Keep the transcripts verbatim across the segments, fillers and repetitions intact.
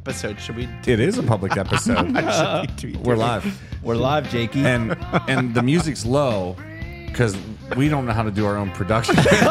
episode. Should we? It is a public episode. We're live. We're live, Jakey. And and the music's low because we don't know how to do our own production.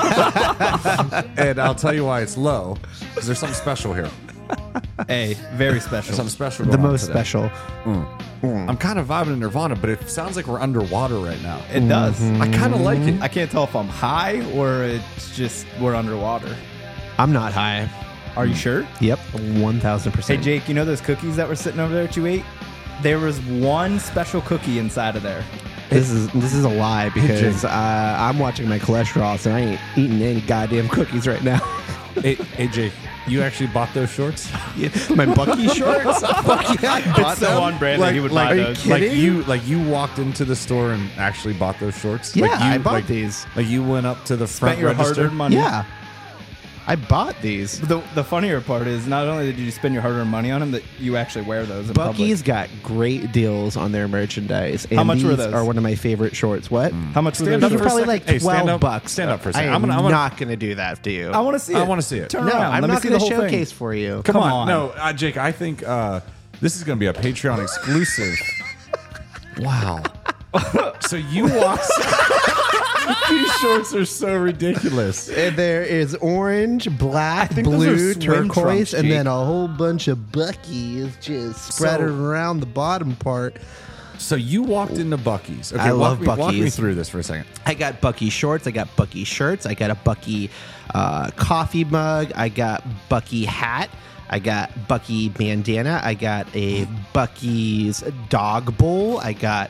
And I'll tell you why it's low, because there's something special here. Hey, very special. There's something special The going on most today. special. Mm. Mm. I'm kind of vibing in Nirvana, but it sounds like we're underwater right now. It does. I kind of like it. I can't tell if I'm high or it's just we're underwater. I'm not high. Are you sure? Yep, one thousand Hey, percent. Jake, you know those cookies that were sitting over there that you ate? There was one special cookie inside of there. This is this is a lie because uh, I'm watching my cholesterol, so I ain't eating any goddamn cookies right now. Hey, hey, Jake, you actually bought those shorts? My Bucky shorts. Fuck yeah, I bought It's so them. on brand Like- that he would like- buy are you those. kidding? Like Kidding? you, like you walked into the store and actually bought those shorts. Yeah, like you, I bought like, these. Like you went up to the Spent front your register. hard-earned money. Yeah, I bought these. The, the funnier part is not only did you spend your hard-earned money on them, that you actually wear those in Bucky's got great deals on their merchandise. And How much were these those? Are one of my favorite shorts. What? public. How much were Stand those up They're for a shorts? probably second. like Hey, stand twelve up- bucks. stand up for a I second. am I'm gonna- I'm gonna- not going to do that to you. I want to see it. I wanna see it. Turn no, around. I'm Let me not see going the to whole showcase thing. for you. Come, Come on. on. No, uh, Jake, I think uh, this is going to be a Patreon exclusive. Wow. So you walked. These shorts are so ridiculous. And there is orange, black, think those are blue, swim turquoise, trunks, and Jake. then a whole bunch of Bucky's just spread So- around the bottom part. So you walked into Bucky's. Okay, I walk love me, Walk me Buc-ee's. through this for a second. I got Bucky shorts. I got Bucky shirts. I got a Bucky uh, coffee mug. I got Bucky hat. I got Bucky bandana. I got a Bucky's dog bowl. I got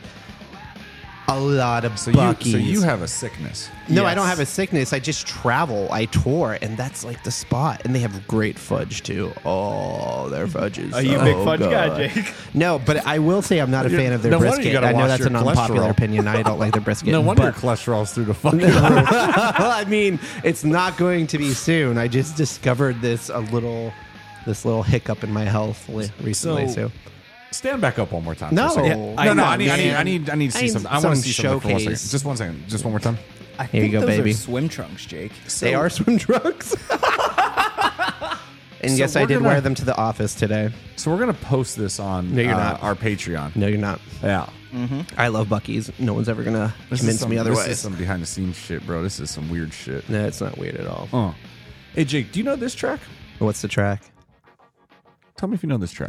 a lot of So you, Bucky's. so you have a sickness. No, I Yes. don't have a sickness. I just travel. I tour, and that's like the spot. And they have great fudge too. Oh, their fudge is Are you a so big fudge good. guy, Jake? No, but I will say I'm not a You're- fan of their no wonder you brisket. gotta I know watch that's your an unpopular cholesterol. opinion. I don't like their brisket. No wonder your but- cholesterol's through the fucking roof. I mean, it's not going to be soon. I just discovered this a little, this little hiccup in my health li- recently. So, So- Stand back up one more time. No. for a second. Yeah, no, I no. know, I need, I need, man. I need, I need to I see need something. I want some to see something for one second. showcase. Just one second. Just one more time. I Here you think go, those baby. Are swim trunks, Jake. they are swim trunks. And So yes, I we're did gonna- wear them to the office today. So we're gonna post this on No, you're uh, not. our Patreon. No, you're not. Yeah. I love Bucky's. No one's ever gonna This is convince some, me This otherwise. is some behind the scenes shit, bro. This is some weird shit. No, it's not weird at all. Uh. Hey, Jake, do you know this track? What's the track? Tell me if you know this track.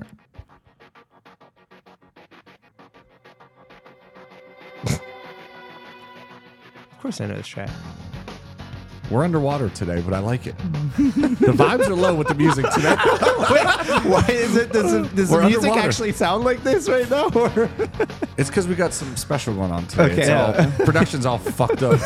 Of course, I know this track. We're underwater today, but I like it. The vibes are low with the music today. Why is it? Does, it, does the We're music underwater. actually sound like this right now? Or? It's because we got some special going on today. Okay. It's all, production's all fucked up.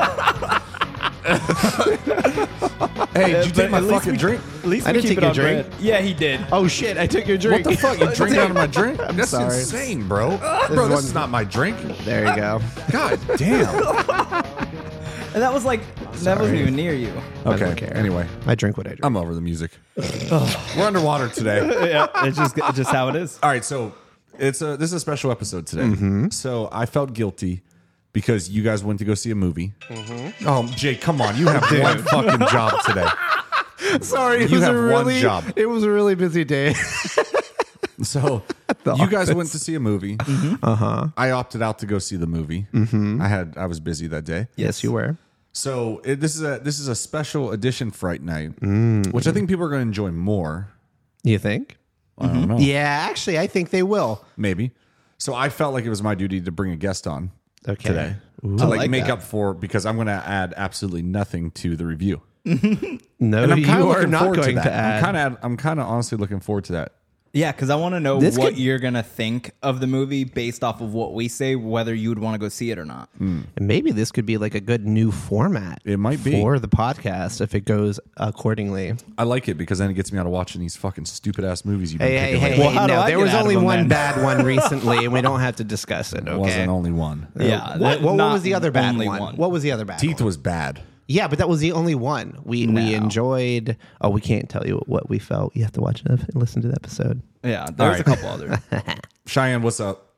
Hey, did you But take my at least fucking we- drink? At least I we didn't keep take it your on drink. brand. Yeah, he did. Oh shit! I took your drink. What the fuck? You drink out of my drink? I'm That's sorry. insane, bro. This bro, is this one- is not my drink. There you go. God damn. And that was like that wasn't even near you. I Okay. don't care. Anyway, I drink what I drink. I'm over the music. We're underwater today. Yeah, it's just it's just how it is. All right, so it's a this is a special episode today. Mm-hmm. So I felt guilty because you guys went to go see a movie. Mm-hmm. Oh, Jake, come on! You have one fucking job today. Sorry, it You was have a one really, job. It was a really busy day. So you guys went to see a movie. Uh huh. I opted out to go see the movie. Mm-hmm. I had I was busy that day. Yes, you were. So it, this is a this is a special edition Fright Night, Mm. which I think people are going to enjoy more. You think? I don't know. Yeah, actually, I think they will. Maybe. So I felt like it was my duty to bring a guest on Okay. today Ooh. to I like, like make that. up for because I'm going to add absolutely nothing to the review. No, And I'm kind you of are looking not forward going to to, that. add. I'm kind of I'm kind of honestly looking forward to that. Yeah, because I want to know This what could- you're gonna think of the movie based off of what we say, whether you would want to go see it or not. And maybe this could be like a good new format. It might be. for the podcast if it goes accordingly. I like it because then it gets me out of watching these fucking stupid ass movies you've been Hey, hey, picking hey, lately. Well, how do no, I there get was out of only them one then? bad one recently, and we don't have to discuss it. It Okay. wasn't only one. Yeah, What, that- what not was the other bad only one? What was the other bad Teeth one? was bad. Yeah, but that was the only one. We we No. enjoyed. Oh, we can't tell you what we felt. You have to watch it and listen to the episode. Yeah, there's right. a couple others. Cheyenne, what's up?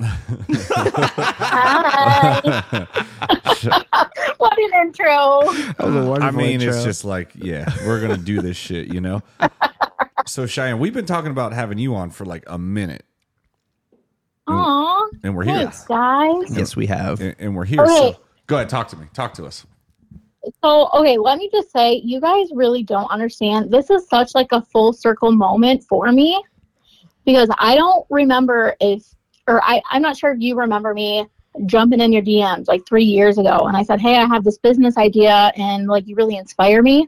What an intro. That was a wonderful I mean, intro. it's just like, yeah, we're gonna do this shit, you know. So Cheyenne, we've been talking about having you on for like a minute, Aw, and we're here. thanks, guys. Yes, we have. and, and we're here. Okay. So go ahead, talk to me. Talk to us. So, okay, let me just say, you guys really don't understand. This is such like a full circle moment for me because I don't remember if, or I, I'm not sure if you remember me jumping in your D Ms like three years ago. And I said, hey, I have this business idea and like you really inspire me.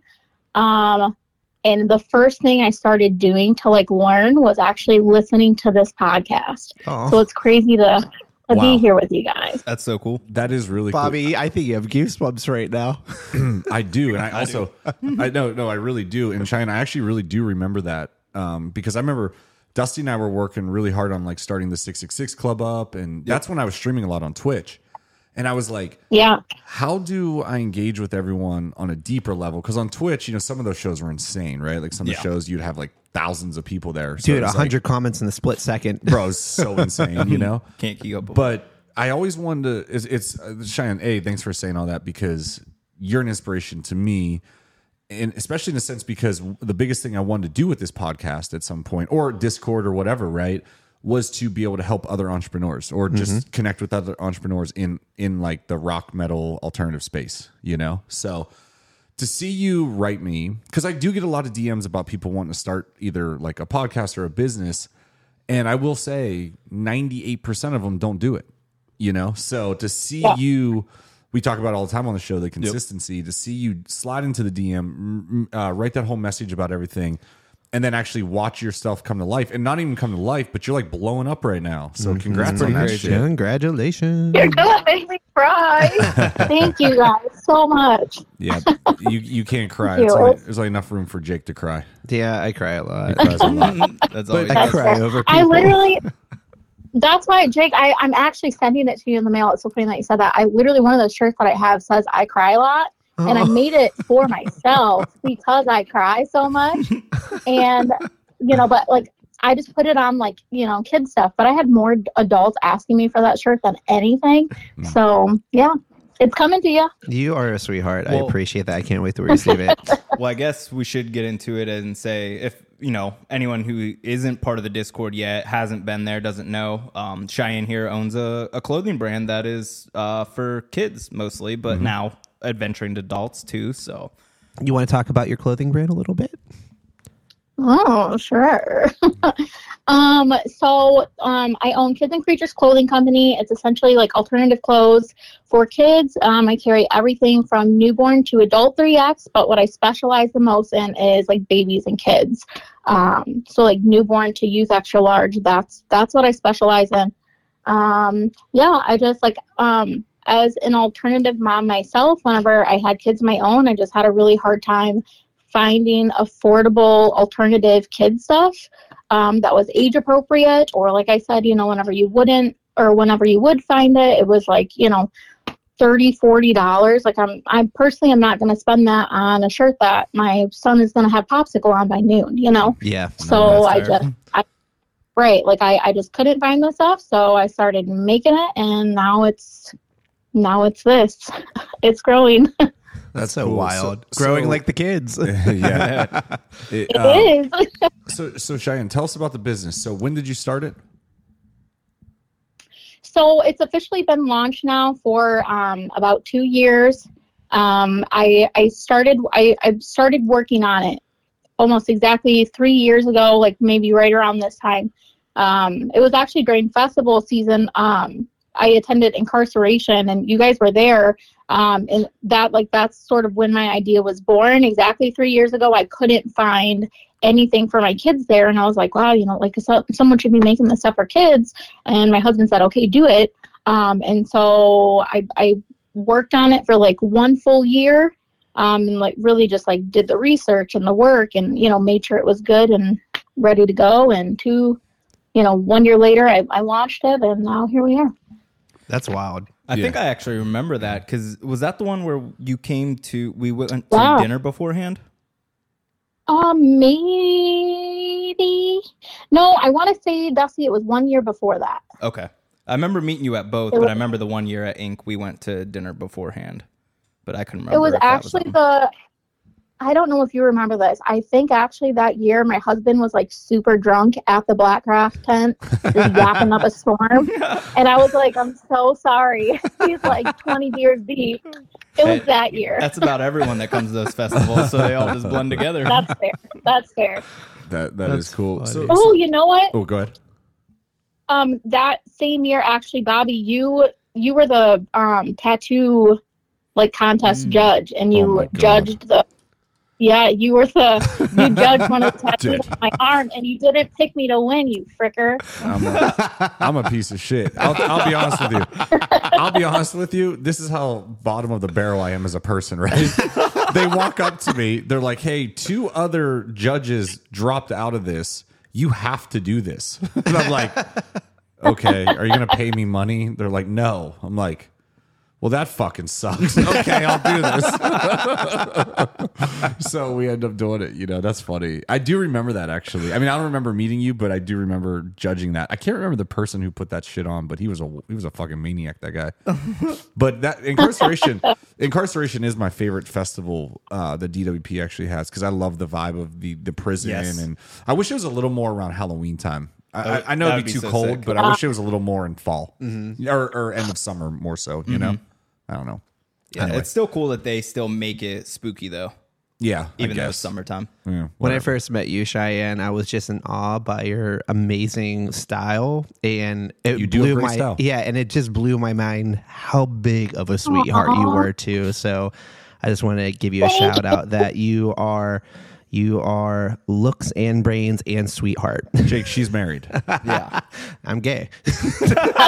Um, and the first thing I started doing to like learn was actually listening to this podcast. Aw. So it's crazy to, to Wow. be here with you guys. That's so cool. That is really Bobby, I think you have goosebumps right now. cool. I do, and I also, I know, no, I really do. And Cheyenne, I actually really do remember that um, because I remember Dusty and I were working really hard on like starting the six six six Club up, and that's when I was streaming a lot on Twitch. And I was like, Yeah. how do I engage with everyone on a deeper level? Because on Twitch, you know, some of those shows were insane, right? Like some of the Yeah. shows you'd have like thousands of people there. So Dude, it a was hundred comments in the split second. like, bro, it's so insane, you know? Can't keep up. With But I always wanted to, it's, it's uh, Cheyenne, A, thanks for saying all that because you're an inspiration to me. And especially in a sense, because the biggest thing I wanted to do with this podcast at some point, or Discord or whatever, right, was to be able to help other entrepreneurs or just connect with other entrepreneurs in in like the rock metal alternative space, you know? So to see you write me, because I do get a lot of D Ms about people wanting to start either like a podcast or a business. And I will say ninety-eight percent of them don't do it, you know? So to see Yeah. you, we talk about all the time on the show, the consistency, to see you slide into the D M, uh, write that whole message about everything, and then actually watch your stuff come to life, and not even come to life, but you're like blowing up right now. So congrats on that crazy. shit. Congratulations. You're gonna make me cry. Thank you guys so much. Yeah, you you can't cry. Thank It's you. only, there's only enough room for Jake to cry. Yeah, I cry a lot. Cries a lot. it. That's all. But- you I got. cry over people. I literally, that's why, Jake, I, I'm actually sending it to you in the mail. It's so funny that you said that. I literally, one of those shirts that I have says I cry a lot. And I Oh. made it for myself because I cry so much. And, you know, but like, I just put it on like, you know, kid stuff. But I had more adults asking me for that shirt than anything. So, yeah, it's coming to you. You are a sweetheart. I Well- appreciate that. I can't wait to receive it. Well, I guess we should get into it and say if you know anyone who isn't part of the Discord yet, hasn't been there, doesn't know. Um, Cheyenne here owns a, a clothing brand that is uh, for kids mostly, but now adventuring to adults too. So You want to talk about your clothing brand a little bit? Oh, sure. um, so um, I own Kids and Creatures Clothing Company. It's essentially like alternative clothes for kids. Um, I carry everything from newborn to adult three X, but what I specialize the most in is like babies and kids. Um, so like newborn to youth extra large. That's that's what I specialize in. Um, yeah, I just like um, as an alternative mom myself. Whenever I had kids of my own, I just had a really hard time finding affordable alternative kid stuff um, that was age appropriate, or like I said, you know, whenever you wouldn't, or whenever you would find it, it was like, you know, thirty, forty dollars. Like I'm, I personally am not going to spend that on a shirt that my son is going to have popsicle on by noon, you know? Yeah. So I that's fair. just, I, right. Like I, I just couldn't find the stuff. So I started making it, and now it's, now it's this, it's growing. That's so cool. wild. So- Growing so- like the kids. yeah. It, It um, is. So, so Cheyenne, tell us about the business. So, when did you start it? So it's officially been launched now for um, about two years. Um, I I started I, I started working on it almost exactly three years ago, like maybe right around this time. Um, it was actually during festival season. Um, I attended Incarceration, and you guys were there. Um, and that like that's sort of when my idea was born. Exactly three years ago, I couldn't find anything for my kids there, and I was like, wow, you know, like so, someone should be making this stuff for kids. And my husband said, okay, do it. Um, and so I, I worked on it for like one full year, um, and like really just like did the research and the work, and you know made sure it was good and ready to go. And two, you know, one year later, I, I launched it, and now here we are. That's wild. I Yeah. think I actually remember that because was that the one where you came to? We went to Wow. dinner beforehand. Um, maybe no. I want to say Dusty. It was one year before that. Okay, I remember meeting you at both, It but was- I remember the one year at Inc we went to dinner beforehand. But I couldn't remember. It was if that actually on- the I don't know if you remember this. I think actually that year my husband was like super drunk at the Black Craft tent, just yapping up a storm. And I was like, I'm so sorry. He's like twenty beers deep. It was Hey, that year. That's about everyone that comes to those festivals, so they all just blend together. That's fair. That's fair. That that That's is cool. funny. So, Oh, you know what? oh, go ahead. Um, that same year, actually, Bobby, you you were the um tattoo like contest Mm. judge, and Oh you my God. judged the. Yeah, you were the you judged one of the tattoos Dude. on my arm, and you didn't pick me to win, you fricker. I'm a, I'm a piece of shit. I'll, I'll be honest with you. I'll be honest with you. This is how bottom of the barrel I am as a person, right? They walk up to me. They're like, hey, two other judges dropped out of this. You have to do this. And I'm like, okay, are you going to pay me money? They're like, no. I'm like, well, that fucking sucks. Okay, I'll do this. So we end up doing it. You know, that's funny. I do remember that, actually. I mean, I don't remember meeting you, but I do remember judging that. I can't remember the person who put that shit on, but he was a he was a fucking maniac, that guy. But that incarceration, incarceration is my favorite festival uh, that D W P actually has, because I love the vibe of the the prison, Yes. and I wish it was a little more around Halloween time. I, I, I know That it'd would be be too so cold, sick. but I wish it was a little more in fall or, or end of summer more so. You know, I don't know. Yeah, Anyway. it's still cool that they still make it spooky though, Yeah, even I though it's guess. summertime. Yeah, When I whatever. first met you, Cheyenne, I was just in awe by your amazing style, and it You do have blew great my style. yeah, and it just blew my mind how big of a sweetheart you were too. So I just want to give you a shout out that you are you are looks and brains and sweetheart. Jake, she's married. Yeah, I'm gay. I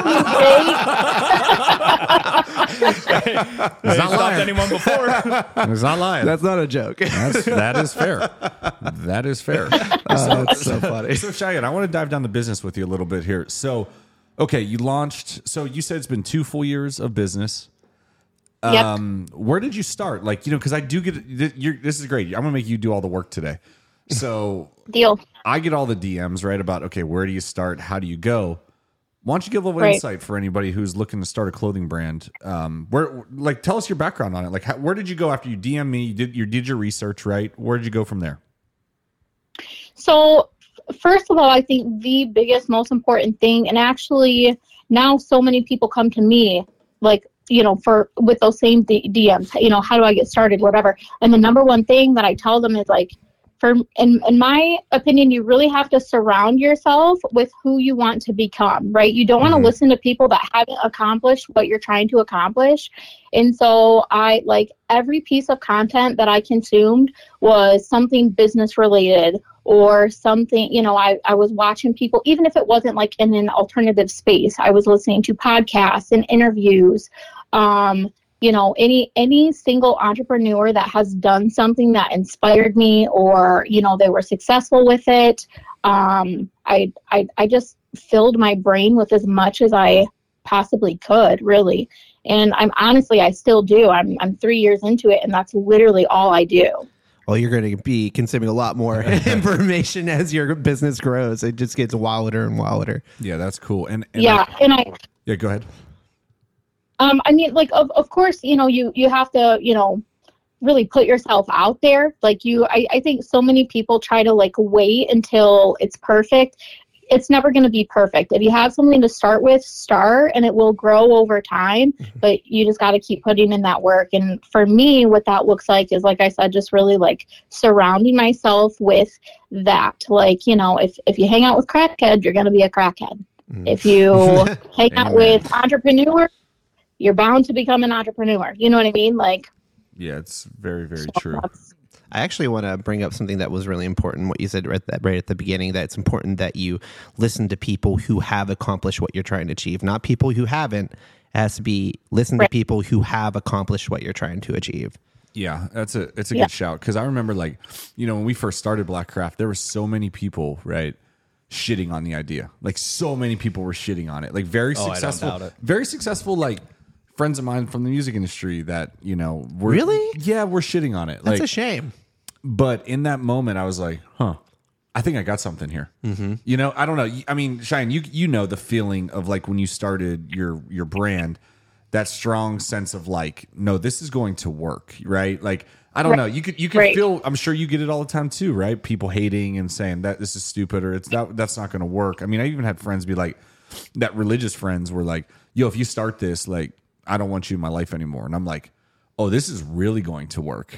love you, Jake. It's not stopped lying. anyone before. It's not lying. That's not a joke. That's, that is fair. That is fair. Oh, that's so funny. So Cheyenne, I want to dive down the business with you a little bit here. So, okay, you launched. So you said it's been two full years of business. Yep. Um, where did you start? Like, you know, because I do get you're, this is great. I'm gonna make you do all the work today. So Deal. I get all the D Ms right about okay, where do you start? How do you go? Why don't you give a little Right. insight for anybody who's looking to start a clothing brand? Um, where like tell us your background on it. Like, how, where did you go after you D M me? You did you did your research, right? Where did you go from there? So, first of all, I think the biggest, most important thing, and actually now so many people come to me, like, you know, for with those same D- DMs, you know, how do I get started, whatever. And the number one thing that I tell them is like, for in, in my opinion, you really have to surround yourself with who you want to become, right? You don't want to Mhm. listen to people that haven't accomplished what you're trying to accomplish. And so I like every piece of content that I consumed was something business related or something, you know, I, I was watching people, even if it wasn't like in an alternative space, I was listening to podcasts and interviews. Um, you know, any any single entrepreneur that has done something that inspired me or, you know, they were successful with it. Um, I, I, I just filled my brain with as much as I possibly could, really. And I'm honestly, I still do. I'm, I'm three years into it, and that's literally all I do. Well, you're going to be consuming a lot more information as your business grows. It just gets wilder and wilder. Yeah, that's cool. And, and yeah. I- And I, yeah, go ahead. Um, I mean, like, of, of course, you know, you, you have to, you know, really put yourself out there. Like you, I, I think so many people try to like wait until it's perfect. It's never going to be perfect. If you have something to start with, start, and it will grow over time, but you just got to keep putting in that work. And for me, what that looks like is, like I said, just really like surrounding myself with that. Like, you know, if, if you hang out with crackhead, you're going to be a crackhead. Mm. If you hang out Amen. with entrepreneurs, you're bound to become an entrepreneur. You know what I mean? Like, Yeah, it's very, very true. that's- I actually want to bring up something that was really important. What you said right, that, right at the beginning, that it's important that you listen to people who have accomplished what you're trying to achieve, not people who haven't. It has to be listen to Right. people who have accomplished what you're trying to achieve. Yeah, that's a it's a Yeah. good shout, because I remember, like, you know, when we first started Black Craft, there were so many people, right, shitting on the idea. Like, so many people were shitting on it. Like, very Oh, I don't successful, doubt it. very successful, like friends of mine from the music industry that, you know, were Really? yeah, we're shitting on it. That's like, a shame. but in that moment, I was like, huh, I think I got something here. Mm-hmm. You know, I don't know. I mean, Cheyenne, you you know the feeling of like when you started your your brand, that strong sense of like, no, this is going to work, right? Like, I don't know. You could you could Right. feel. I'm sure you get it all the time too, right? People hating and saying that this is stupid or it's that that's not going to work. I mean, I even had friends be like, that religious friends were like, "Yo, if you start this, like, I don't want you in my life anymore." And I'm like, "Oh, this is really going to work."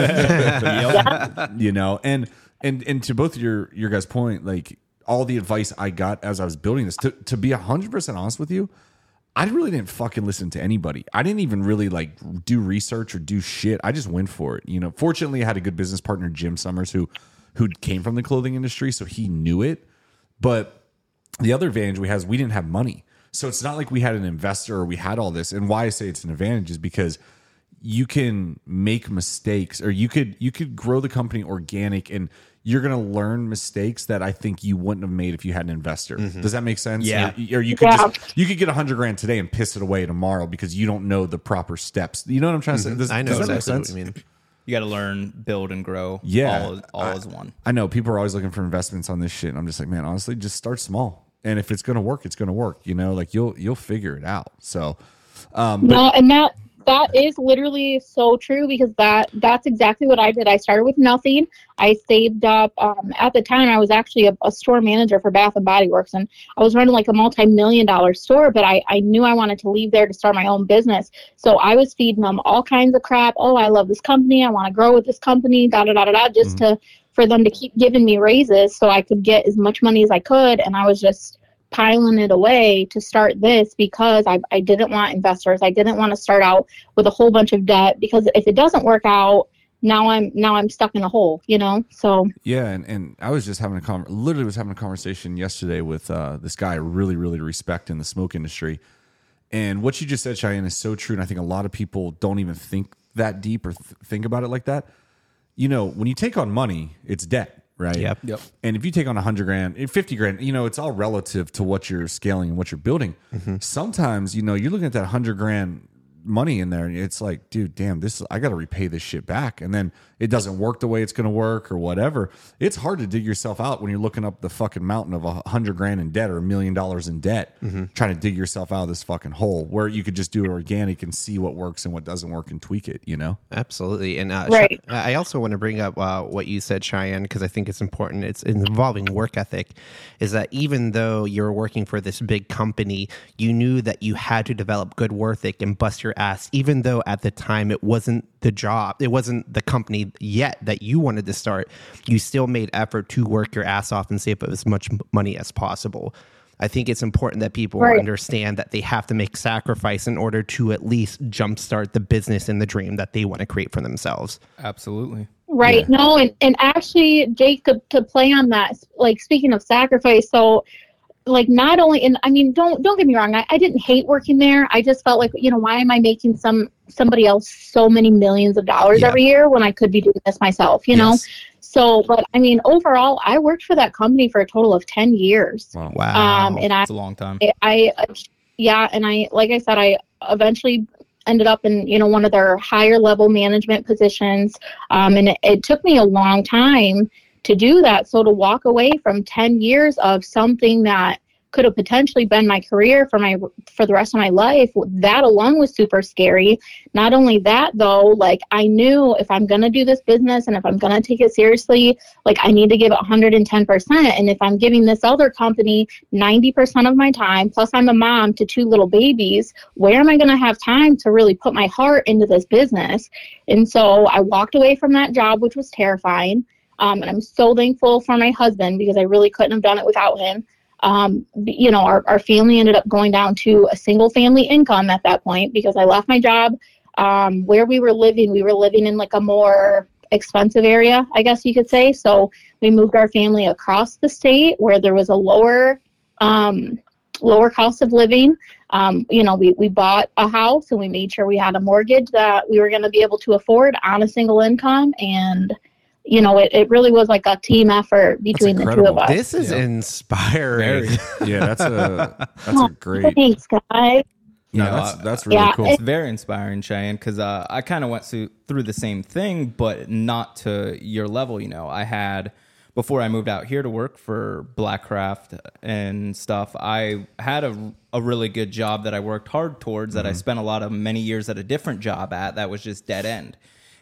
You know, and and and to both your your guys' point, like all the advice I got as I was building this, to to be a hundred percent honest with you, I really didn't fucking listen to anybody. I didn't even really like do research or do shit. I just went for it. You know, fortunately, I had a good business partner, Jim Summers, who who came from the clothing industry, so he knew it. But the other advantage we had is we didn't have money, so it's not like we had an investor or we had all this. And why I say it's an advantage is because you can make mistakes, or you could you could grow the company organic, and you're going to learn mistakes that I think you wouldn't have made if you had an investor. Mm-hmm. Does that make sense? Yeah. Or, or you could Yeah. just you could get a hundred grand today and piss it away tomorrow because you don't know the proper steps. You know what I'm trying to say? Does, I know does that make exactly what sense? you mean. You got to learn, build, and grow. Yeah. all, all as one. I know people are always looking for investments on this shit, and I'm just like, man, honestly, just start small. And if it's going to work, it's going to work. You know, like you'll you'll figure it out. So, um, but No, and that that is literally so true, because that that's exactly what I did. I started with nothing. I saved up. Um, at the time, I was actually a, a store manager for Bath and Body Works, and I was running like a multi-million dollar store. But I I knew I wanted to leave there to start my own business. So I was feeding them all kinds of crap. Oh, I love this company. I want to grow with this company. Da da da da da. Just Mm-hmm. to for them to keep giving me raises so I could get as much money as I could. And I was just piling it away to start this because I, I didn't want investors. I didn't want to start out with a whole bunch of debt, because if it doesn't work out, now I'm now I'm stuck in a hole, you know? So yeah, and, and I was just having a con- literally was having a conversation yesterday with uh, this guy I really really respect in the smoke industry, and what you just said, Cheyenne, is so true. And I think a lot of people don't even think that deep or th- think about it like that. You know, when you take on money, it's debt. Right. Yep. Yep. And if you take on a hundred grand, fifty grand, you know, it's all relative to what you're scaling and what you're building. Sometimes, you know, you're looking at that hundred grand money in there, and it's like, dude, damn, this I got to repay this shit back, and then it doesn't work the way it's going to work or whatever. It's hard to dig yourself out when you're looking up the fucking mountain of a hundred grand in debt or a million dollars in debt, trying to dig yourself out of this fucking hole where you could just do it organic and see what works and what doesn't work and tweak it. You know? Absolutely. And uh, Right. Ch- I also want to bring up uh, what you said, Cheyenne, because I think it's important. It's involving work ethic, is that even though you're working for this big company, you knew that you had to develop good work ethic and bust your ass, even though at the time it wasn't the job, it wasn't the company yet that you wanted to start. You still made effort to work your ass off and save up as much money as possible. I think it's important that people Right. understand that they have to make sacrifice in order to at least jumpstart the business and the dream that they want to create for themselves. Absolutely. right. Yeah. No, and, and actually, Jake, to, to play on that, like speaking of sacrifice, so like not only, and I mean, don't don't get me wrong, I, I didn't hate working there. I just felt like, you know, why am I making some somebody else so many millions of dollars Yeah. every year when I could be doing this myself, you know? Yes. So, but I mean, overall, I worked for that company for a total of ten years. Wow. Wow. Um, and I, It's a long time. I, yeah, and I, like I said, I eventually ended up in, you know, one of their higher level management positions. Um, and it, it took me a long time to do that. So to walk away from ten years of something that could have potentially been my career for my for the rest of my life, that alone was super scary. Not only that, though, like I knew if I'm going to do this business and if I'm going to take it seriously, like I need to give it one hundred ten percent. And if I'm giving this other company ninety percent of my time, plus I'm a mom to two little babies, where am I going to have time to really put my heart into this business? And so I walked away from that job, which was terrifying. Um, and I'm so thankful for my husband, because I really couldn't have done it without him. Um, you know, our, our family ended up going down to a single family income at that point, because I left my job. Um, where we were living, we were living in like a more expensive area, I guess you could say. So we moved our family across the state where there was a lower, um, lower cost of living. Um, you know, we, we bought a house and we made sure we had a mortgage that we were going to be able to afford on a single income. And you know, it, it really was like a team effort between the two of incredible. us. This is Yeah. inspiring. Very. Yeah, that's a that's Oh, a great. Thanks, guys. No, You know, that's I- that's really Yeah, cool. It's very inspiring, Cheyenne, because uh, I kind of went through, through the same thing, but not to your level. You know, I had, before I moved out here to work for Blackcraft and stuff, I had a, a really good job that I worked hard towards, that I spent a lot of many years at a different job at that was just dead end.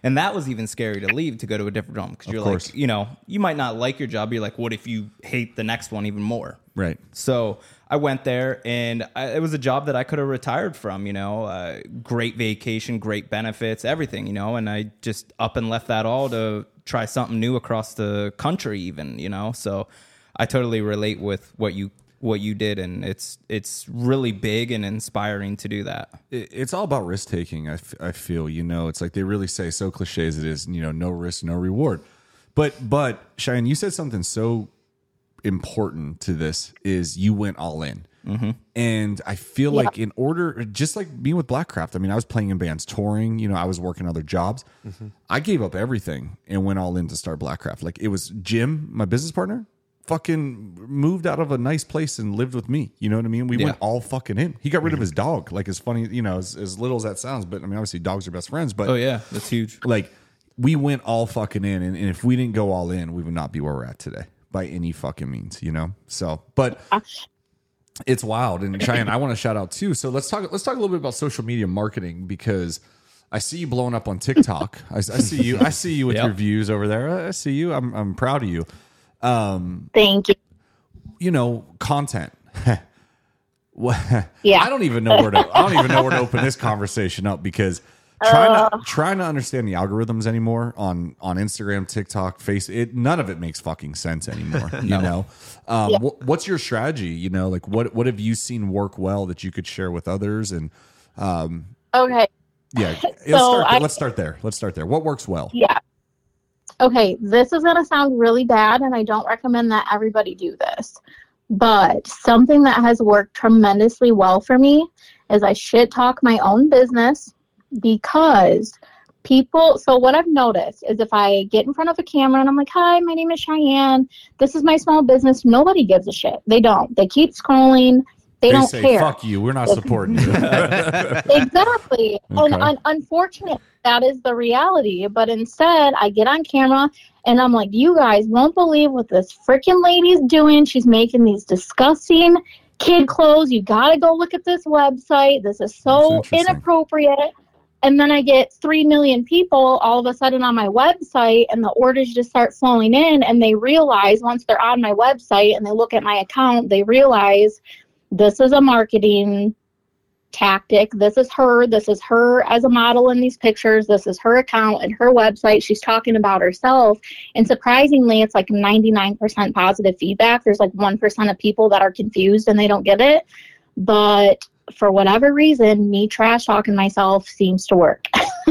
And that was even scary to leave to go to a different job because you're course. like, you know, you might not like your job. You're like, what if you hate the next one even more? Right. So I went there, and I, it was a job that I could have retired from, you know, uh, great vacation, great benefits, everything, you know, and I just up and left that all to try something new across the country even, you know. So I totally relate with what you what you did, and it's it's really big and inspiring to do that. It- It's all about risk taking. I, f- I feel, you know, it's like they really say, so cliche as it is, you know, no risk, no reward. But, but Cheyenne, you said something so important to this is you went all in. Mm-hmm. And I feel Yeah. like in order, just like being with Blackcraft, I mean, I was playing in bands, touring, you know, I was working other jobs. Mm-hmm. I gave up everything and went all in to start Blackcraft. Like it was Jim, my business partner, fucking moved out of a nice place and lived with me. You know what I mean? We Yeah. went all fucking in. He got rid of his dog. Like as funny, you know, as, as little as that sounds, but I mean, obviously dogs are best friends, but Oh, yeah, that's huge. like we went all fucking in. And, and if we didn't go all in, we would not be where we're at today by any fucking means, you know? So, but it's wild. And Cheyenne, I want to shout out too. So let's talk, let's talk a little bit about social media marketing because I see you blowing up on TikTok. I, I see you, I see you with Yep. your views over there. I see you. I'm, I'm proud of you. Um, Thank you. you know, content. What- Yeah. I don't even know where to. I don't even know where to open this conversation up because trying to trying to understand the algorithms anymore on on Instagram, TikTok, Face. It none of it makes fucking sense anymore. You know, um, Yeah. wh- what's your strategy? You know, like what what have you seen work well that you could share with others? And um, Okay. yeah, let's So start. I- let's start there. Let's start there. What works well? Yeah. Okay, this is going to sound really bad, and I don't recommend that everybody do this. But something that has worked tremendously well for me is I shit talk my own business because people. So, what I've noticed is if I get in front of a camera and I'm like, hi, my name is Cheyenne, this is my small business, nobody gives a shit. They don't. They keep scrolling. They, They don't say, care. "Fuck you. We're not supporting you." Exactly. Okay. And un- unfortunately, that is the reality. But instead, I get on camera and I'm like, you guys won't believe what this freaking lady's doing. She's making these disgusting kid clothes. You got to go look at this website. This is so That's interesting. inappropriate. And then I get three million people all of a sudden on my website, and the orders just start flowing in. And they realize once they're on my website and they look at my account, they realize this is a marketing tactic. This is her. This is her as a model in these pictures. This is her account and her website. She's talking about herself. And surprisingly, it's like ninety-nine percent positive feedback. There's like one percent of people that are confused and they don't get it. But for whatever reason, me trash talking myself seems to work.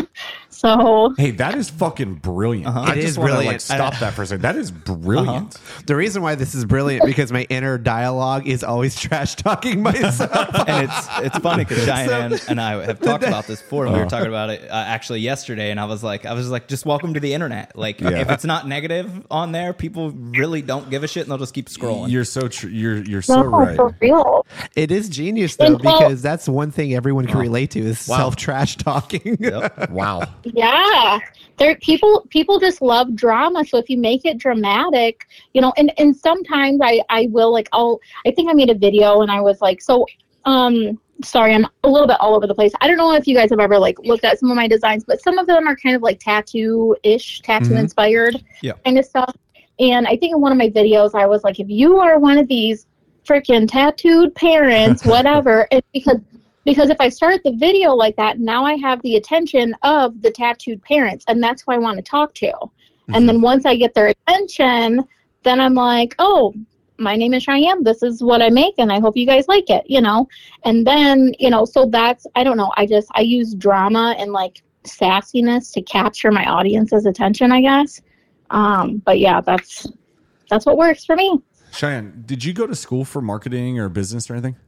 So Hey, that is fucking brilliant. Uh-huh. I It just is want to like brilliant. stop that for a second. That is brilliant. The reason why this is brilliant because my inner dialogue is always trash talking myself. And it's it's funny because Cheyenne and, and I have talked about this before. And we Uh-huh. were talking about it uh, actually yesterday, and I was like, I was like, just welcome to the internet. Like, Yeah. if it's not negative on there, people really don't give a shit, and they'll just keep scrolling. You're so tr- you're you're so no, right. for real. It is genius though And well- because that's one thing everyone can relate to is Wow. self trash talking. Yep. Wow. Yeah, there people people just love drama. So if you make it dramatic, you know, and and sometimes I I will like I'll I think I made a video and I was like, so um sorry, I'm a little bit all over the place. I don't know if you guys have ever like looked at some of my designs, but some of them are kind of like tattoo ish, tattoo inspired Yeah. kind of stuff. And I think in one of my videos I was like, if you are one of these freaking tattooed parents, whatever, it's because Because if I start the video like that, now I have the attention of the tattooed parents, and that's who I want to talk to. And then once I get their attention, then I'm like, oh, my name is Cheyenne. This is what I make, and I hope you guys like it, you know? And then, you know, so that's, I don't know, I just, I use drama and like sassiness to capture my audience's attention, I guess. Um, but yeah, that's, that's what works for me. Cheyenne, did you go to school for marketing or business or anything?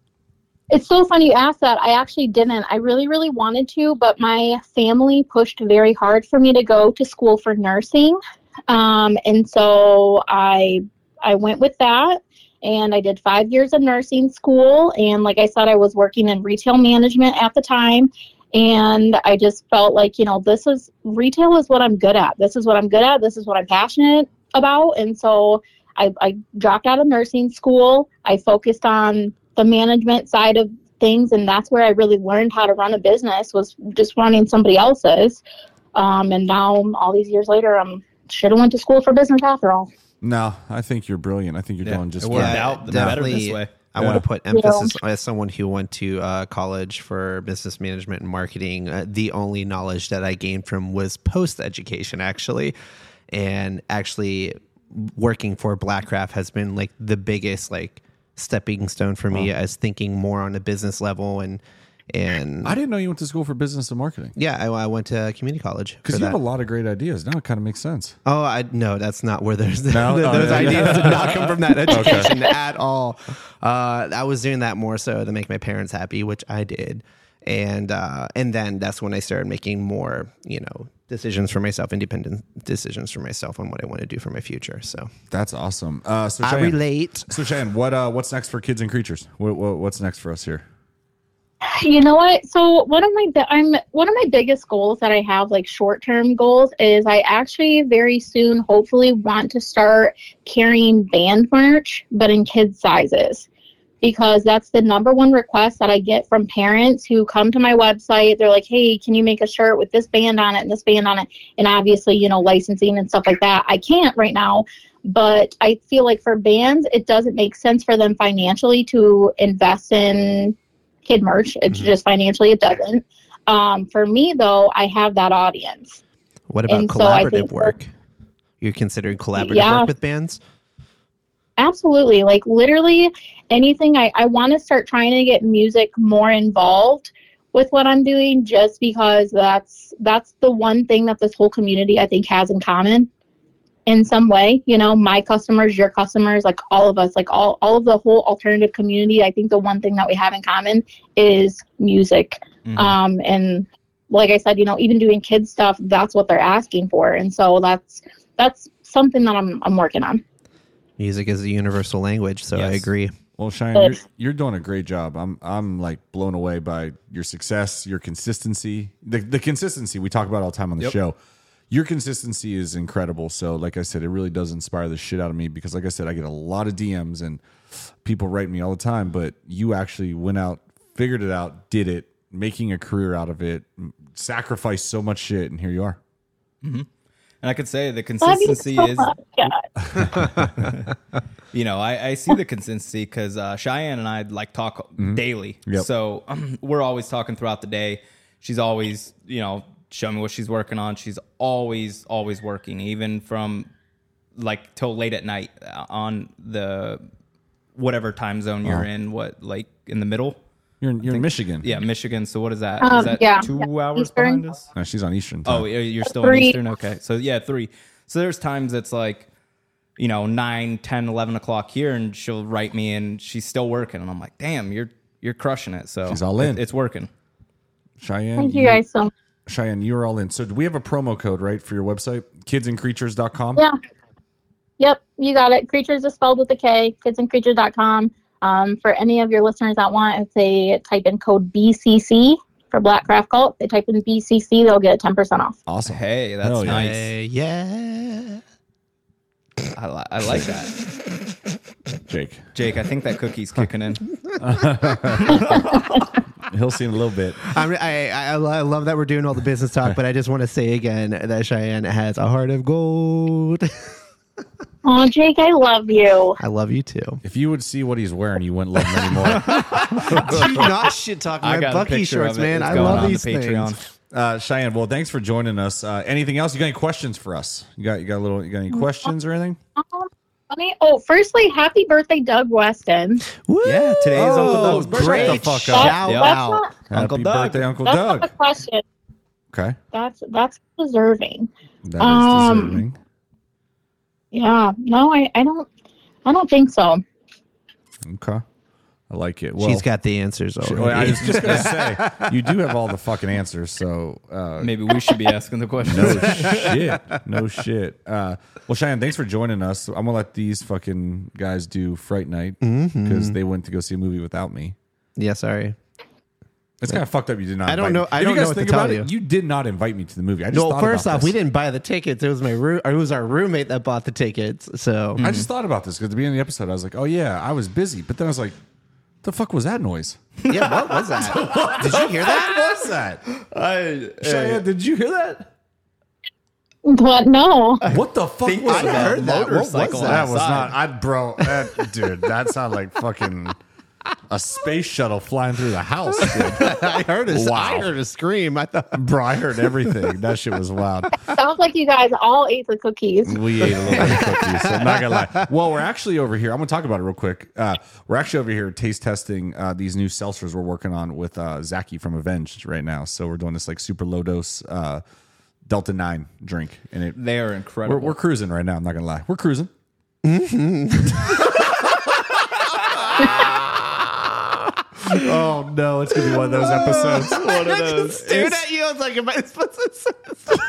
It's so funny you asked that. I actually didn't. I really, really wanted to, but my family pushed very hard for me to go to school for nursing. Um, and so I I went with that, and I did five years of nursing school. And like I said, I was working in retail management at the time. And I just felt like, you know, this is retail is what I'm good at. This is what I'm good at. This is what I'm passionate about. And so I, I dropped out of nursing school. I focused on the management side of things, and that's where I really learned how to run a business, was just running somebody else's. Um, and now all these years later, I'm should have went to school for business after all. No, I think you're brilliant. I think you're Yeah, doing just it worked fine. out the better this way. I Yeah. want to put emphasis as someone who went to uh, college for business management and marketing. Uh, the only knowledge that I gained from was post education, actually, and actually working for Blackcraft has been like the biggest like stepping stone for me as thinking more on a business level and and I didn't know you went to school for business and marketing. yeah, I, I went to community college for Because you that. have a lot of great ideas. Now it kind of makes sense. Oh, I no, that's not where there's No? those Oh, yeah. ideas did not come from that education at all. Uh, I was doing that more so to make my parents happy, which I did, and uh, and then that's when I started making more, you know, decisions for myself, independent decisions for myself on what I want to do for my future. So That's awesome. Uh, so I Cheyenne, relate. So Cheyenne, what uh, what's next for Kids and Creatures? What, what, what's next for us here? You know what? So one of my bi- I'm one of my biggest goals that I have, like short-term goals, is I actually very soon, hopefully, want to start carrying band merch, but in kids sizes, because that's the number one request that I get from parents who come to my website. They're like, "Hey, can you make a shirt with this band on it and this band on it?" And obviously, you know, licensing and stuff like that, I can't right now. But I feel like for bands, it doesn't make sense for them financially to invest in kid merch. It's Mhm. just financially it doesn't. Um, for me though, I have that audience. What about And so I collaborative think work? You're considering collaborative Yeah. work with bands? Absolutely. Like literally anything. I, I want to start trying to get music more involved with what I'm doing, just because that's that's the one thing that this whole community I think has in common in some way. You know, my customers, your customers, like all of us, like all, all of the whole alternative community, I think the one thing that we have in common is music. Mhm. Um, and like I said, you know, even doing kids stuff, that's what they're asking for. And so that's that's something that I'm I'm working on. Music is a universal language, so I Yes. agree. Well, Cheyenne, you're, you're doing a great job. I'm I'm like blown away by your success, your consistency, the the consistency we talk about all the time on the Yep. show. Your consistency is incredible. So, like I said, it really does inspire the shit out of me because, like I said, I get a lot of D Ms and people write me all the time. But you actually went out, figured it out, did it, making a career out of it, sacrificed so much shit, and here you are. And I could say the Love you consistency so is, much. Yeah. you know, I, I see the consistency because uh, Cheyenne and I like talk daily. Yep. So um, we're always talking throughout the day. She's always, you know, showing me what she's working on. She's always, always working, even from like till late at night on the whatever time zone you're Oh. in. What, like in the middle? You're in, you're in Michigan. Yeah, Michigan. So what is that? Um, is that yeah. two Yeah. hours Eastern. behind us? No, she's on Eastern time. Oh, yeah, you're still in Three. Eastern? Okay. So, yeah, three. So there's times it's like, you know, nine, ten, eleven o'clock here, and she'll write me, and she's still working. And I'm like, damn, you're you're crushing it. So She's all in. it- it's working. Cheyenne, Thank you guys so much. Cheyenne, you're all in. So, do we have a promo code, right, for your website? kids and creatures dot com? Yeah. Yep, you got it. Creatures is spelled with a K, kids and creatures dot com. Um, for any of your listeners that want, if they type in code B C C for Black Craft Cult, they type in B C C, they'll get ten percent off. Awesome. Hey, that's Hell yeah. nice. Hey, yeah. I, li- I like that. Jake. Jake, I think that cookie's kicking in. He'll see in a little bit. I'm, I, I I love that we're doing all the business talk, but I just want to say again that Cheyenne has a heart of gold. Oh, Jake, I love you. I love you too. If you would see what he's wearing, you wouldn't love him anymore. Do not shit talk I my got a Bucky picture shorts, of it. man. It's I going love on these the Patreon. things. Uh, Cheyenne, well, thanks for joining us. Uh, anything else? You got any questions for us? You got you got a little? You got any questions or anything? Um, let me, oh, firstly, happy birthday, Doug Weston. Woo! Yeah, today is Uncle Oh, Doug's birthday. great. Great Shut the fuck shout up. Yep. That's out. not, Uncle Happy Doug. birthday, Uncle that's Doug. not a question. Okay, That's that's deserving. that is Um, deserving. Yeah. No, I, I don't I don't think so. Okay, I like it. Well, She's got the answers Well, already. I was just gonna say you do have all the fucking answers. So uh, Maybe we should be asking the questions. no shit, no shit. Uh, well, Cheyenne, thanks for joining us. I'm gonna let these fucking guys do Fright Night because they went to go see a movie without me. yeah, sorry. It's kind of fucked up. You did not. I don't invite know- Me. I If don't you guys know what to think tell about you. it, you did not invite me to the movie. I just No, thought first about off, this. we didn't buy the tickets. It was my roo- or it was our roommate that bought the tickets. So I just thought about this because at the beginning of the episode, I was like, "Oh yeah, I was busy," but then I was like, "The fuck was that noise?" yeah, what was that? Did you hear that? What was that? I, Cheyenne, did you hear that? What? No. What the fuck Think was of I that? heard that. What was motorcycle that? That was outside. not. I bro, that, dude. That sounded like fucking a space shuttle flying through the house, dude. I heard a, Wow. I heard a scream. I thought, Bro, I heard everything. That shit was wild. Sounds like you guys all ate the cookies. We ate a little bit of cookies, so I'm not gonna lie. Well, we're actually over here. I'm gonna talk about it real quick. Uh, we're actually over here taste testing uh, these new seltzers we're working on with uh, Zachy from Avenged right now. So we're doing this like super low dose uh, Delta nine drink, and it They are incredible. we're, we're cruising right now. I'm not gonna lie, we're cruising. Oh no, it's gonna be one of those episodes. one of those. stared at you. I was like, am I supposed to say this?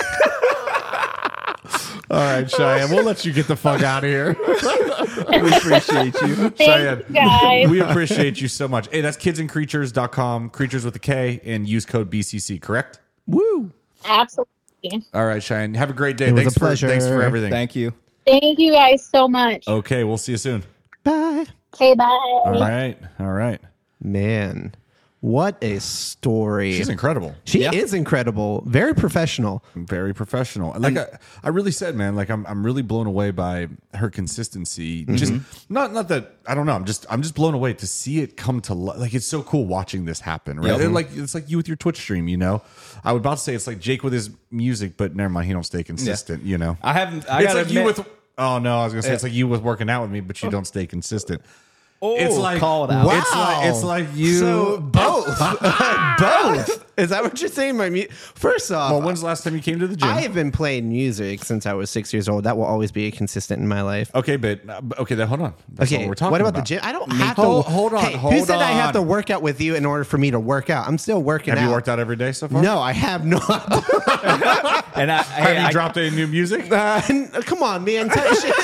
All right, Cheyenne, we'll let you get the fuck out of here. We appreciate you. Thanks, Cheyenne, guys. we appreciate you so much. Hey, that's kids and creatures dot com, creatures with a K, and use code B C C, correct? Woo. Absolutely. All right, Cheyenne, have a great day. It was Thanks a for pleasure. thanks for everything. Thank you. Thank you guys so much. Okay, we'll see you soon. Bye. Okay, bye. All right, all right. Man, what a story. She's incredible. She Yeah. is incredible. Very professional. Very professional. Like I, I really said, man, like I'm I'm really blown away by her consistency. Just not not that I don't know. I'm just I'm just blown away to see it come to life. Like it's so cool watching this happen, right? Yeah. And like it's like you with your Twitch stream, you know. I was about to say it's like Jake with his music, but never mind, he don't stay consistent, you know. I haven't. I it's gotta like you admit- with oh no, I was gonna say it's like you with working out with me, but you don't stay consistent. Oh, It's like call it out. Wow. It's like it's like you So both, both. Is that what you're saying? My mu- first off, Well, when's the last time you came to the gym? I have been playing music since I was six years old. That will always be a consistent in my life. Okay, but uh, okay, then hold on. That's not Okay, what we're talking what about, about the gym? I don't have Hold- to. hold on, Hey, who hold said I have on. to work out with you in order for me to work out? I'm still working Have out. you worked out every day so far? No, I have not. And I, Have hey, you I, dropped any new music? Uh, come on, man. Touch shit.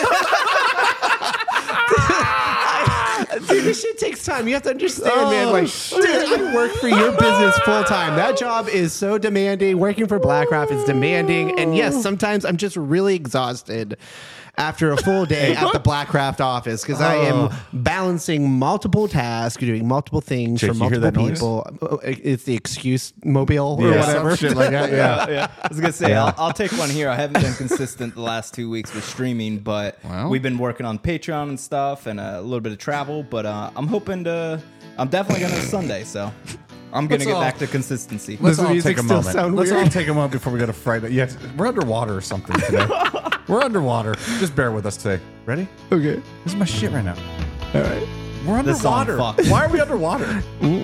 Dude, this shit takes time. You have to understand, man. Like, dude, I work for your business full time. That job is so demanding. Working for BlackRock is demanding. And yes, sometimes I'm just really exhausted after a full day at the BlackCraft office because I am balancing multiple tasks, doing multiple things Jake, for you hear multiple that noise? people. It's the excuse mobile or Yeah, whatever. some shit like that. Yeah. yeah, yeah. I was gonna say I'll, I'll take one here. I haven't been consistent the last two weeks with streaming, but Well. we've been working on Patreon and stuff, and a little bit of travel. But uh, I'm hoping to. I'm definitely gonna Sunday, so I'm gonna Let's get all- back to consistency. Let's the all music take a still moment. sound Let's weird? all take a moment before we go to Friday. Yeah, we're underwater or something today. We're underwater. Just bear with us today. Ready? Okay. This is my shit right now. All right. We're This song underwater. fucks. Why are we underwater?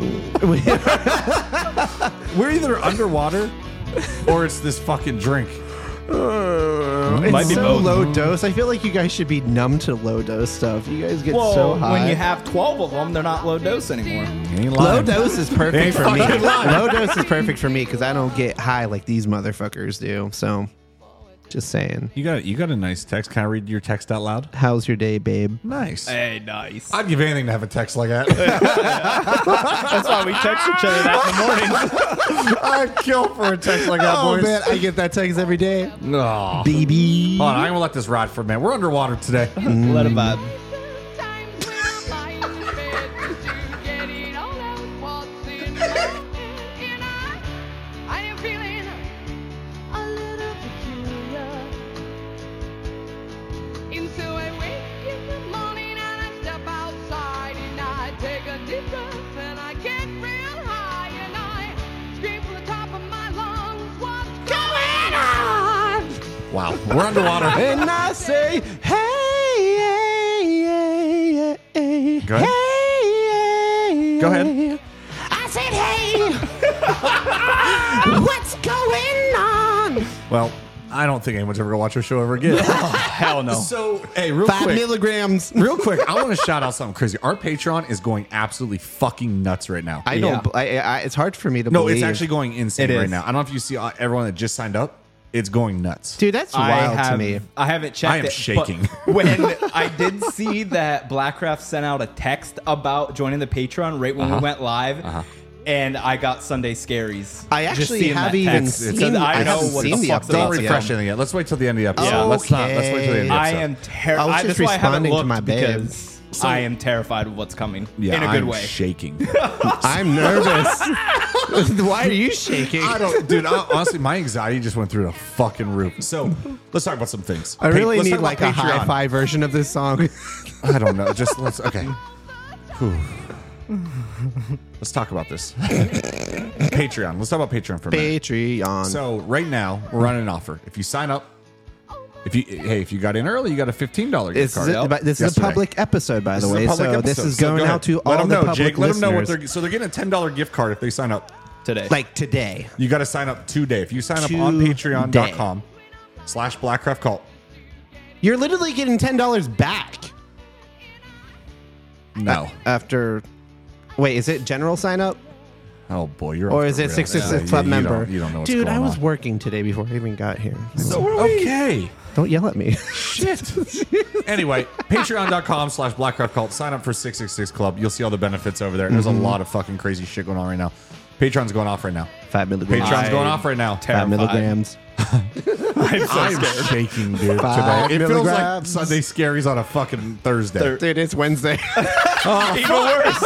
We're either underwater or it's this fucking drink. Uh, it's Might be so both. low dose. I feel like you guys should be numb to low dose stuff. You guys get Well, so high. when you have twelve of them, they're not low dose anymore. You ain't low lying. dose is perfect Ain't for me. fucking lying. Low dose is perfect for me because I don't get high like these motherfuckers do. So, just saying. You got you got a nice text. Can I read your text out loud? How's your day, babe? Nice. Hey, nice. I'd give anything to have a text like that. That's why we text each other that in the morning. I'd kill for a text like that, Oh boys. man, I get that text every day. No. Baby. Hold on, I'm gonna let this ride for a minute. We're underwater today. Let it vibe. Wow, we're underwater. And I say, hey, hey, hey, hey, Go ahead. hey, Go ahead. I said, hey, what's going on? Well, I don't think anyone's ever gonna watch our show ever again. Hell no. So, hey, real Five quick, milligrams. real quick, I want to shout out something crazy. Our Patreon is going absolutely fucking nuts right now. I don't. I, I, it's hard for me to no, believe. it's actually going insane It right is. now. I don't know if you see uh, everyone that just signed up. It's going nuts. dude. That's I wild have, to me. I haven't checked I am it, shaking. but when I did see that BlackCraft sent out a text about joining the Patreon right when Uh-huh. we went live, and I got Sunday scaries. I just actually seeing that haven't even text. seen. So I I know haven't what seen the the fuck's updates Don't about to refresh come. anything yet. Let's wait till the end of the episode. Let's not. Let's wait till the end of the I episode. am I terrified. was That's just why I haven't responding to looked my babe. because I am terrified of what's coming Yeah, in a good I'm way. shaking. I'm nervous. Why are you shaking? I don't, dude. I, honestly, my anxiety just went through the fucking roof. So let's talk about some things. I really Pa- let's need talk like about a Patreon. hi-fi version of this song. I don't know. Just let's okay. Whew. Let's talk about this. Patreon. Let's talk about Patreon for a minute. Patreon. So right now we're running an offer. If you sign up, if you hey, if you got in early, you got a fifteen dollar gift This is, card. a, but this is a Yesterday. public episode, by the This is a way. public So this episode. is So going go out ahead. to let all them the know, public Jake. Let them know what listeners. they're so they're getting a ten dollar gift card if they sign up. Today. Like today. You got to sign up today. If you sign up on Today. patreon.com slash Blackcraft Cult. You're literally getting ten dollars back. No. After, wait, is it general sign up? Oh boy, you're Or off is the it rails. six six six Yeah, Club you member? Don't, you don't know what's Dude, going I was on. working today before I even got here. So okay. Don't yell at me. Shit. Anyway, patreon.com slash Blackcraft Cult. Sign up for six six six Club. You'll see all the benefits over there. There's a lot of fucking crazy shit going on right now. Patreon's going off right now. Five milligrams. Patreon's I- going off right now. Five Terrified. milligrams. I'm so I'm scared. shaking, dude, Five today. It feels like milligrams. Sunday Scaries on a fucking Thursday. Thir- Dude, it's Wednesday. Even worse.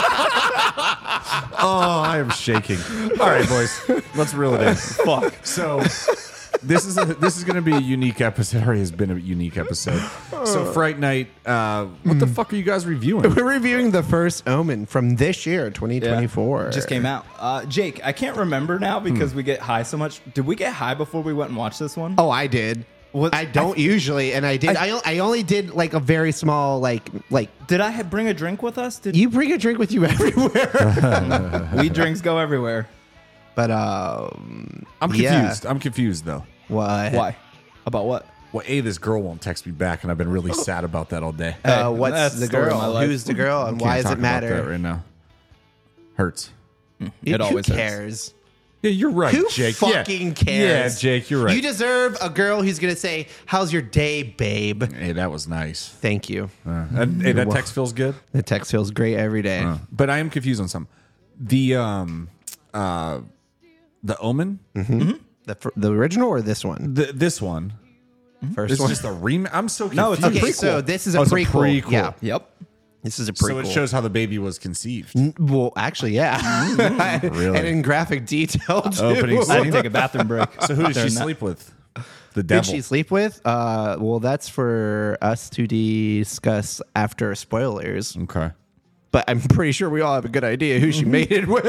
Oh, I am shaking. All right, boys. Let's reel it in. Fuck. So this is a, this is going to be a unique episode. Or has been a unique episode. So Fright Night. Uh, what the fuck are you guys reviewing? We're reviewing the first Omen from this year, twenty twenty-four. Just came out. Uh, Jake, I can't remember now because we get high so much. Did we get high before we went and watched this one? Oh, I did. What- I don't usually, and I did. I, I only did like a very small, like like. Did I ha- bring a drink with us? Did You bring a drink with you everywhere. we drinks go everywhere? But um, I'm yeah. confused. I'm confused though. What? Why? About what? Well, A, this girl won't text me back, and I've been really sad about that all day. Uh, Hey, what's that's the the story of my girl? life. Who's the girl, and Can't why does talk it about matter? that right now? Hurts. It Who always hurts. cares? Yeah, you're right, Who Jake. fucking yeah. cares? Yeah, Jake, you're right. You deserve a girl who's gonna say, "How's your day, babe?" hey, that was nice. Thank you. Uh, and, hey, that text feels good. The text feels great every day. Uh, but I am confused on something. The um, uh, the Omen. The fir- the original or this one? The, this one. First It's one. just a remake. I'm so confused. No, it's a Okay, prequel. so this is a Oh, it's a prequel. prequel. Yeah, Yep. this is a prequel. So it shows how the baby was conceived. Well, actually, yeah, Really? and in graphic detail too. Opening I scene. had to take a bathroom break. So who did she during that. sleep with? The Did devil. she sleep with? Uh, well, that's for us to discuss after spoilers. Okay. But I'm pretty sure we all have a good idea who she mated with.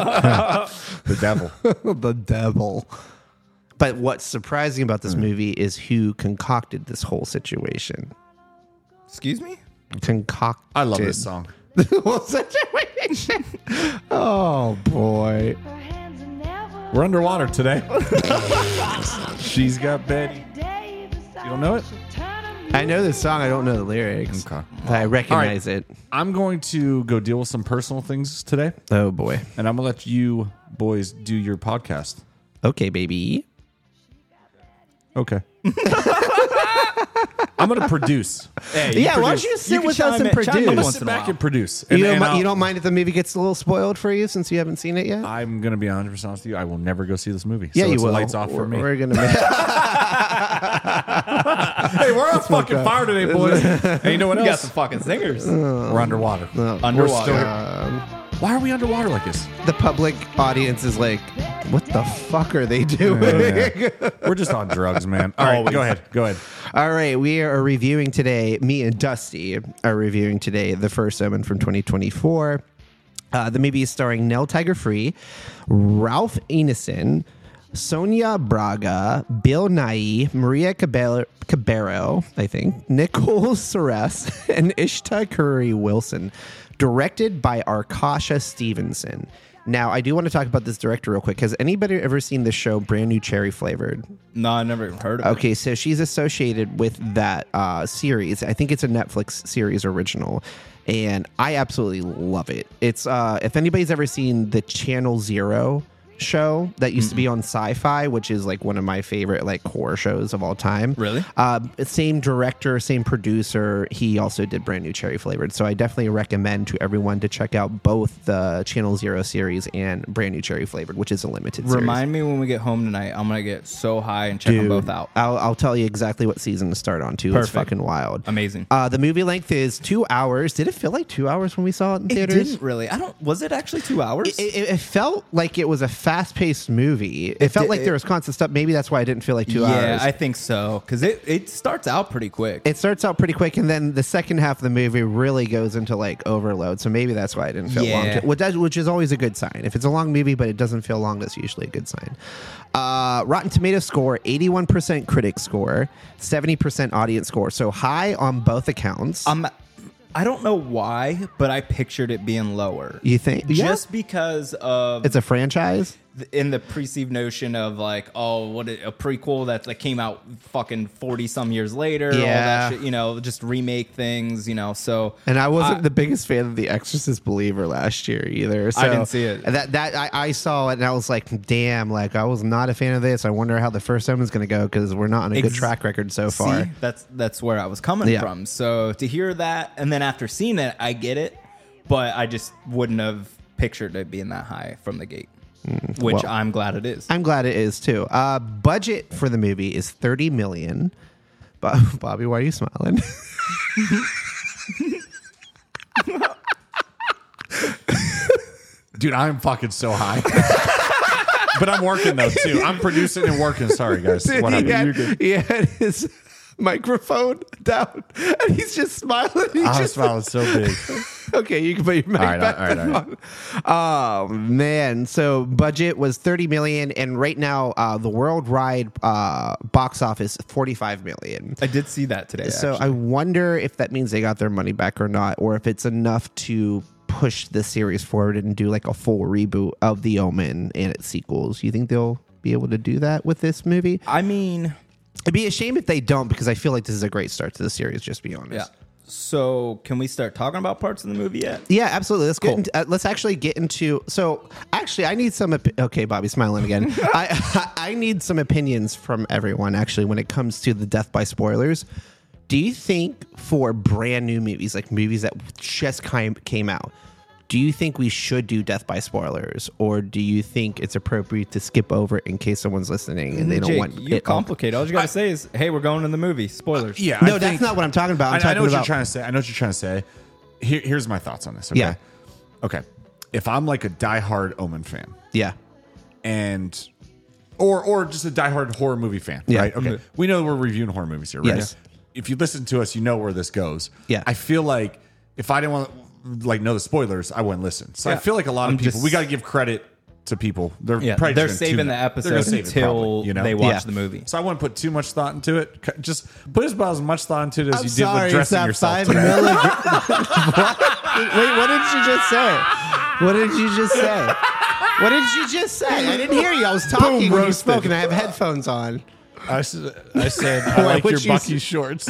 The devil. The devil. But what's surprising about this movie is who concocted this whole situation. Excuse me? Concocted. I love this song. The whole situation. Oh boy. We're underwater today. She's got Betty. You don't know it? I know this song. I don't know the lyrics. Okay. But I recognize it. I'm going to go deal with some personal things today, Oh boy. and I'm gonna let you boys do your podcast. Okay, baby. Okay. I'm gonna produce. Hey, Yeah, why don't produce- you sit can with us chime and in- chime in produce? I'm gonna once sit in a back while. and produce. And, You don't, and mi- I'll- you don't mind if the movie gets a little spoiled for you since you haven't seen it yet? I'm gonna be one hundred percent honest with you. I will never go see this movie. yeah, so you it's will. lights off for We're- me. We're gonna make Hey, we're on fucking fire today, boys. Hey, you know what We got else? some fucking singers. We're underwater. Underwater. um, Why are we underwater like this? the public audience is like, what the fuck are they doing? We're just on drugs, man. All right, Always. go ahead. Go ahead. All right, we are reviewing today. Me and Dusty are reviewing today the first Omen from twenty twenty-four. Uh, the movie is starring Nell Tiger Free, Ralph Ineson, Sonia Braga, Bill Nighy, Maria Cabello, Cabero, I think, Nicole Ceres, and Ishta Curry Wilson. Directed by Arkasha Stevenson. Now, I do want to talk about this director real quick. Has anybody ever seen the show Brand New Cherry Flavored? No, I never even heard of it. Okay, so she's associated with that uh, series. I think it's a Netflix series original, and I absolutely love it. It's uh, if anybody's ever seen the Channel Zero show that used mm-hmm. to be on Sci-Fi, which is like one of my favorite like horror shows of all time. Really? Uh, same director, same producer. He also did Brand New Cherry Flavored. So I definitely recommend to everyone to check out both the Channel Zero series and Brand New Cherry Flavored, which is a limited series. Remind me when we get home tonight. I'm gonna get so high and check Dude, them both out. I'll, I'll tell you exactly what season to start on too. Perfect. It's fucking wild. Amazing. Uh, the movie length is two hours. Did it feel like two hours when we saw it in theaters? It didn't really. I don't. Was it actually two hours? It, it, it felt like it was a fast-paced movie. It, it felt did, like there was constant stuff. Maybe that's why it didn't feel like two yeah, hours. Yeah, I think so. Because it, it starts out pretty quick. It starts out pretty quick, and then the second half of the movie really goes into like overload. So maybe that's why it didn't feel yeah. long. Which, does, which is always a good sign. If it's a long movie but it doesn't feel long, that's usually a good sign. Uh, Rotten Tomatoes score, eighty-one percent critic score, seventy percent audience score. So high on both accounts. Um, I don't know why, but I pictured it being lower. You think? Just yeah. because of... It's a franchise? In the perceived notion of like, oh, what a prequel that, that came out fucking forty some years later, yeah, all that shit, you know, just remake things, you know. So, and I wasn't I, the biggest fan of The Exorcist Believer last year either. So I didn't see it. That that I, I saw it and I was like, damn, like I was not a fan of this. I wonder how the first one is going to go because we're not on a ex- good track record so far. See, that's that's where I was coming yeah. from. So to hear that, and then after seeing it, I get it, but I just wouldn't have pictured it being that high from the gate. Mm, which well, I'm glad it is. I'm glad it is too. Uh, budget for the movie is thirty million. But Bobby, why are you smiling? Dude, I'm fucking so high. But I'm working though too. I'm producing and working. Sorry guys. Dude, what he, happened? had, he had his microphone down and he's just smiling. He I was just, smiling so big. Okay, you can put your mic all right, back all right, all right. on. Oh man! So budget was thirty million, and right now uh, the worldwide uh, box office forty-five million. I did see that today. So actually. I wonder if that means they got their money back or not, or if it's enough to push the series forward and do like a full reboot of The Omen and its sequels. You think they'll be able to do that with this movie? I mean, it'd be a shame if they don't, because I feel like this is a great start to the series. Just to be honest. Yeah. So can we start talking about parts of the movie yet? Yeah, absolutely. Let's cool. get into, uh, let's actually get into. So actually, I need some. Opi- okay, Bobby smiling again. I I need some opinions from everyone actually when it comes to the death by spoilers. Do you think for brand new movies, like movies that just came came out, do you think we should do death by spoilers, or do you think it's appropriate to skip over in case someone's listening and they don't Jake, want you it complicate? All you gotta I, say is, "Hey, we're going in the movie." Spoilers. Uh, yeah. No, I that's think, not what I'm talking about. I'm I, talking I know what about, you're trying to say. I know what you're trying to say. Here, here's my thoughts on this. Okay? Yeah. Okay. If I'm like a diehard Omen fan, yeah, and or or just a diehard horror movie fan, yeah. right? Okay. Mm-hmm. We know we're reviewing horror movies here, right? Yes. If you listen to us, you know where this goes. Yeah. I feel like if I didn't want to like know the spoilers, I wouldn't listen. So yeah. I feel like a lot I'm of people, just, we got to give credit to people. They're yeah, probably they're just saving the they're episode save until probably, you know? they watch Yeah. the movie. So I wouldn't put too much thought into it. Just put about as much thought into it as I'm you sorry, did with dressing it's yourself five today. milligram- what? Wait, what did you just say? What did you just say? What did you just say? I didn't hear you. I was talking Boom, when you roasted. spoke, and I have headphones on. I said, I, said, I like What your you Bucky s- shorts.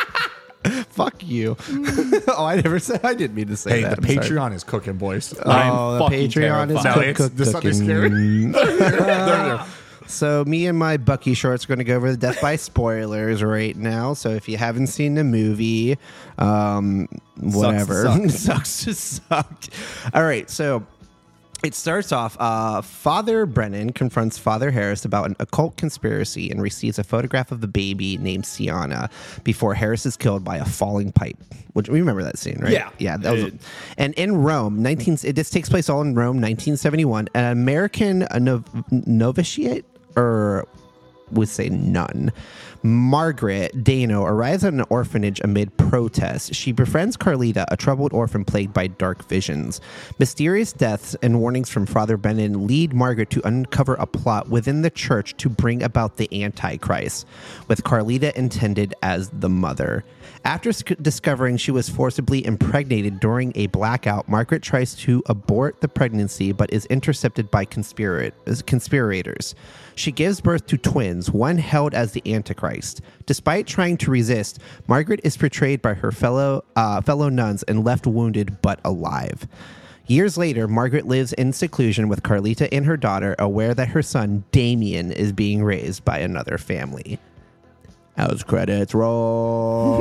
Fuck you. Oh, I never said. I didn't mean to say Hey, that. the I'm sorry. Patreon is cooking, boys. Oh, I'm the fucking Patreon is terrified. No, cook, it's cook, this Sunday cooking. scary. There, there. So me and my Bucky shorts are going to go over the death by spoilers right now. So if you haven't seen the movie, um, whatever, to sucks to suck. All right, so it starts off. Uh, Father Brennan confronts Father Harris about an occult conspiracy and receives a photograph of the baby named Sienna before Harris is killed by a falling pipe. Which we remember that scene, right? Yeah. yeah. That was, It- and in Rome, nineteen. This takes place all in Rome, nineteen seventy-one. An American uh, nov- novitiate, or would say nun, Margaret Dano, arrives at an orphanage amid protests. She befriends Carlita, a troubled orphan plagued by dark visions. Mysterious deaths and warnings from Father Brennan lead Margaret to uncover a plot within the church to bring about the Antichrist, with Carlita intended as the mother. After sc- discovering she was forcibly impregnated during a blackout, Margaret tries to abort the pregnancy but is intercepted by conspirat- conspirators. She gives birth to twins, one held as the Antichrist. Despite trying to resist, Margaret is portrayed by her fellow uh, fellow nuns and left wounded but alive. Years later, Margaret lives in seclusion with Carlita and her daughter, aware that her son, Damien, is being raised by another family. As credits roll.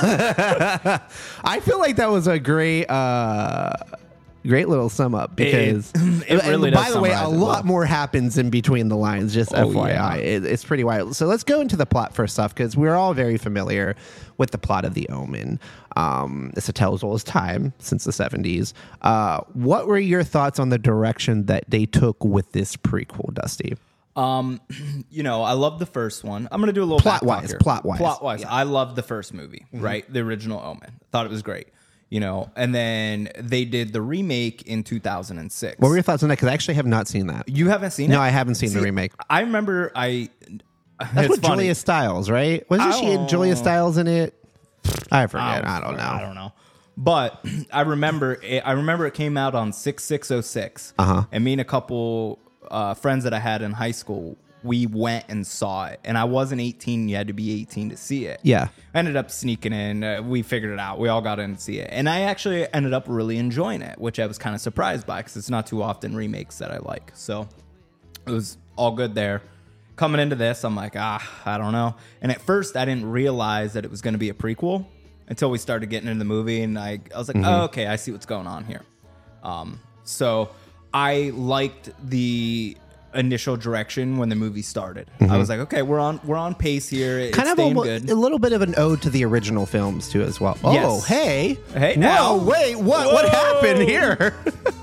I feel like that was a great, uh, great little sum up because, It- it really and by does the way, a summarize it lot well. more happens in between the lines. Just Oh, F Y I, yeah. it, it's pretty wild. So let's go into the plot first off because we're all very familiar with the plot of The Omen. Um, it's a tale as old as time since the seventies. Uh, what were your thoughts on the direction that they took with this prequel, Dusty? Um, you know, I love the first one. I'm gonna do a little Plot back talk wise, here. plot wise. plot wise. Yeah. I loved the first movie, right? The original Omen. Thought it was great. You know, and then they did the remake in two thousand six. What were your thoughts on that? Because I actually have not seen that. You haven't seen it? No, I haven't seen the See, remake. I remember I. That's it's with funny. Julia Stiles, right? Wasn't she in Oh. Julia Stiles in it? I forget. I don't know. I don't know. But I remember it, I remember it came out on six six oh six. Uh-huh. And me and a couple uh, friends that I had in high school, we went and saw it. And I wasn't eighteen. You had to be eighteen to see it. Yeah. I ended up sneaking in. Uh, we figured it out. We all got in to see it. And I actually ended up really enjoying it, which I was kind of surprised by because it's not too often remakes that I like. So it was all good there. Coming into this, I'm like, ah, I don't know. And at first, I didn't realize that it was going to be a prequel until we started getting into the movie. And I, I was like, Mm-hmm. oh, okay, I see what's going on here. Um, so I liked the initial direction when the movie started. I was like, okay, we're on we're on pace here. It's Mm-hmm. Kind of staying almo- good. a little bit of an ode to the original films too, as well. Oh, Yes. hey, Hey, whoa, now. wait, what? What Whoa. happened here?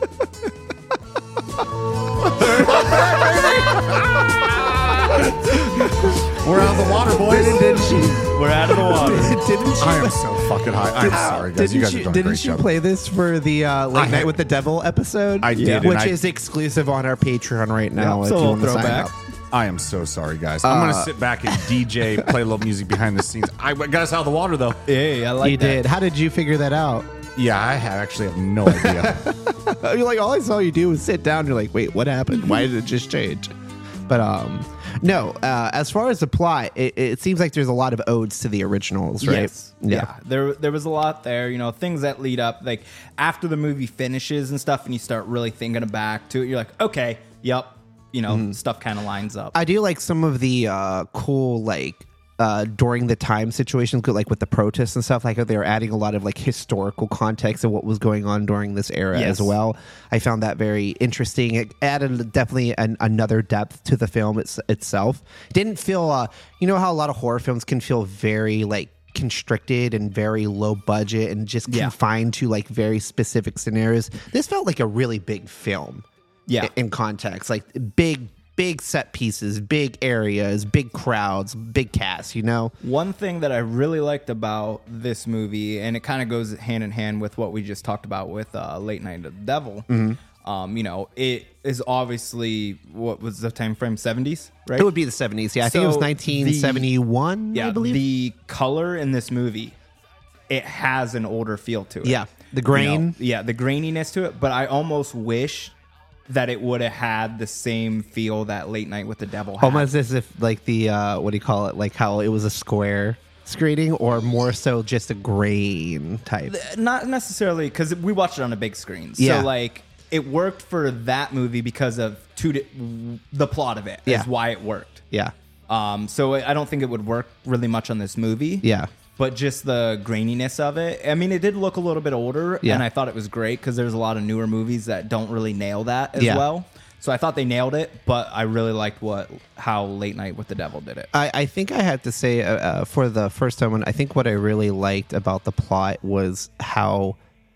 We're out of the water, boys. Didn't she? We're out of the water. Didn't she? I am so fucking high. I'm sorry, guys. Didn't You guys you, have done a didn't great you job. play this for the uh, Late I Night had- with the Devil episode? I did, and which I- is exclusive on our Patreon right now. Yeah, if so you we'll want to throw sign back. up. I am so sorry, guys. I'm Uh, gonna sit back and D J, play a little music behind the scenes. I got us out of the water, though. Hey, I like You that. did. How did you figure that out? Yeah, I have actually have no idea. You're like, all I saw you do was sit down. You're like, wait, what happened? Why did it just change? But um, no. Uh, as far as the plot, it, it seems like there's a lot of odes to the originals, right? Yes. Yeah. There there was a lot there, you know, things that lead up like after the movie finishes and stuff and you start really thinking back to it, you're like, okay, yep, you know, stuff kind of lines up. I do like some of the uh, cool, like, uh, during the time situations, like with the protests and stuff, like they were adding a lot of like historical context of what was going on during this era Yes. as well. I found that very interesting. It added definitely an, another depth to the film it's, itself. It didn't feel, uh, you know how a lot of horror films can feel very like constricted and very low budget and just Yeah. confined to like very specific scenarios. This felt like a really big film. Yeah. In context, like big, big set pieces, big areas, big crowds, big cast, you know? One thing that I really liked about this movie, and it kind of goes hand in hand with what we just talked about with uh, Late Night of the Devil. Um, you know, it is obviously what was the time frame, seventies, right? It would be the seventies. Yeah, I think it was So nineteen seventy-one, yeah, I believe. the color in this movie, it has an older feel to it. Yeah, the You grain. know, yeah, the graininess to it. But I almost wish that it would have had the same feel that Late Night with the Devil had. Almost as if, like, the, uh, what do you call it? Like how it was a square screening or more so just a grain type. Not necessarily, because we watched it on a big screen. Yeah. So, like, it worked for that movie because of two di- the plot of it Yeah. is why it worked. Yeah. Um, so I don't think it would work really much on this movie. Yeah. But just the graininess of it. I mean, it did look a little bit older, Yeah. and I thought it was great because there's a lot of newer movies that don't really nail that as Yeah. well. So I thought they nailed it, but I really liked what how Late Night with the Devil did it. I, I think I have to say uh, uh, for the first time, when I think what I really liked about the plot was how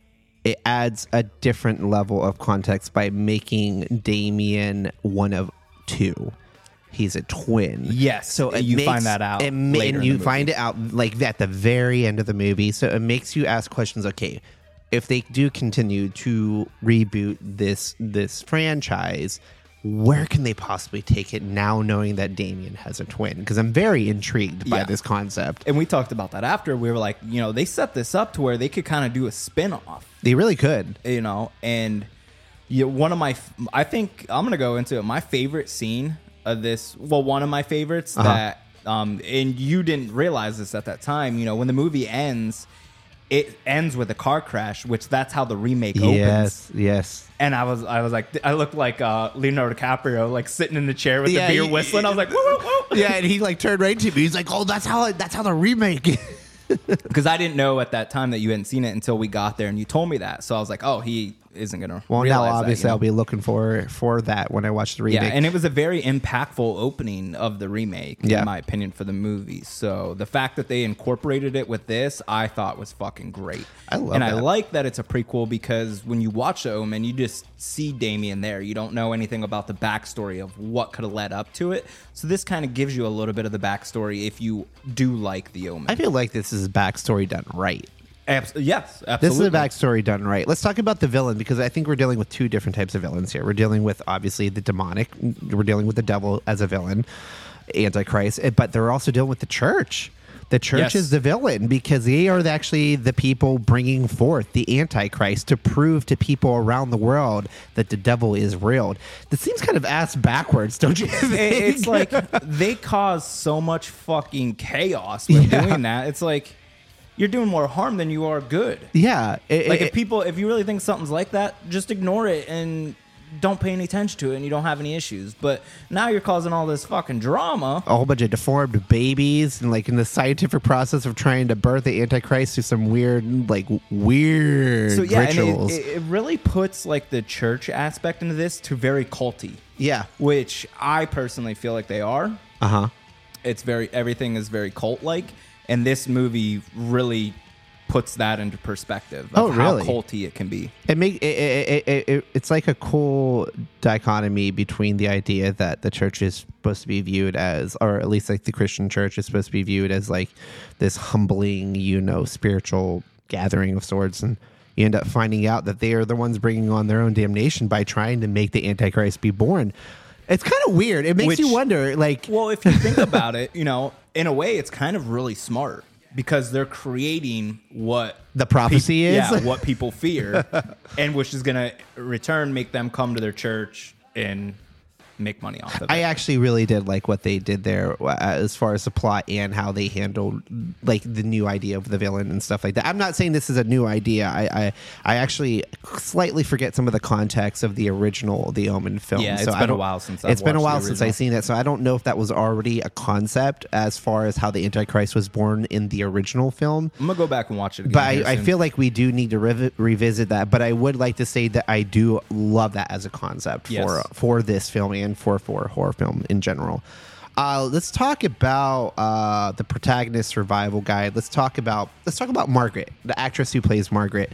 it adds a different level of context by making Damien one of two. He's a twin. Yes, so it you makes- find that out it ma- later and in you the movie. find it out like at the very end of the movie. So it makes you ask questions. Okay, if they do continue to reboot this this franchise, where can they possibly take it now, knowing that Damien has a twin? Because I'm very intrigued by Yeah. this concept. And we talked about that after. We were like, you know, they set this up to where they could kind of do a spin-off, They really could. you know, and you one of my, I think I'm going to go into it. My favorite scene of this, well, one of my favorites Uh-huh. that, um, and you didn't realize this at that time, you know, when the movie ends, it ends with a car crash, which that's how the remake Yes, opens. yes. And I was, I was like, I looked like uh, Leonardo DiCaprio, like sitting in the chair with Yeah, the beer he- whistling. I was like, whoa, whoa, whoa. Yeah, and he like turned right to me. He's like, "Oh, that's how that's how the remake." Because I didn't know at that time that you hadn't seen it until we got there, and you told me that. So I was like, oh, he isn't gonna. Well, realize now that, obviously you know? I'll be looking for for that when I watch the remake. Yeah, and it was a very impactful opening of the remake, Yeah. in my opinion, for the movie. So the fact that they incorporated it with this, I thought was fucking great. I love and I that. like that it's a prequel because when you watch The Omen, you just see Damien there. You don't know anything about the backstory of what could have led up to it. So this kind of gives you a little bit of the backstory if you do like The Omen. I feel like this is backstory done right. Abs- yes, absolutely. This is a backstory done right. Let's talk about the villain because I think we're dealing with two different types of villains here. We're dealing with obviously the demonic. We're dealing with the devil as a villain, Antichrist, eh, but they're also dealing with the church. The church Yes. is the villain because they are actually the people bringing forth the Antichrist to prove to people around the world that the devil is real. This seems kind of ass backwards, don't you think? It- it's like they cause so much fucking chaos with Yeah. doing that. It's like you're doing more harm than you are good. yeah. it- Like it- if people, if you really think something's like that, just ignore it and don't pay any attention to it, and you don't have any issues. But now you're causing all this fucking drama. a whole bunch of deformed babies and like in the scientific process of trying to birth the Antichrist through some weird like weird So yeah, rituals. and it, it, it really puts like the church aspect into this to very culty, yeah. which I personally feel like they are. Uh-huh. It's very, everything is very cult like, and this movie really puts that into perspective of Oh, how really? culty it can be. It make it, it, it, it, it's like a cool dichotomy between the idea that the church is supposed to be viewed as, or at least like the Christian church is supposed to be viewed as like this humbling, you know, spiritual gathering of sorts, and you end up finding out that they are the ones bringing on their own damnation by trying to make the Antichrist be born. It's kind of weird. It makes Which- you wonder, like, Well, if you think about it, you know, in a way, it's kind of really smart because they're creating what the prophecy peop- is. yeah, what people fear, and which is going to return make them come to their church and make money off of it. I actually really did like what they did there uh, as far as the plot and how they handled like the new idea of the villain and stuff like that. I'm not saying this is a new idea. I I, I actually slightly forget some of the context of the original The Omen film. Yeah, it's so I been a don't- while since I've It's been a watched while the since I've original. seen it, so I don't know if that was already a concept as far as how the Antichrist was born in the original film. I'm going to go back and watch it again. But here I, I soon. feel like we do need to revi- revisit that. But I would like to say that I do love that as a concept Yes. for for this film and for for horror film in general. Uh, let's talk about uh, the protagonist survival guide. Let's talk about let's talk about Margaret, the actress who plays Margaret,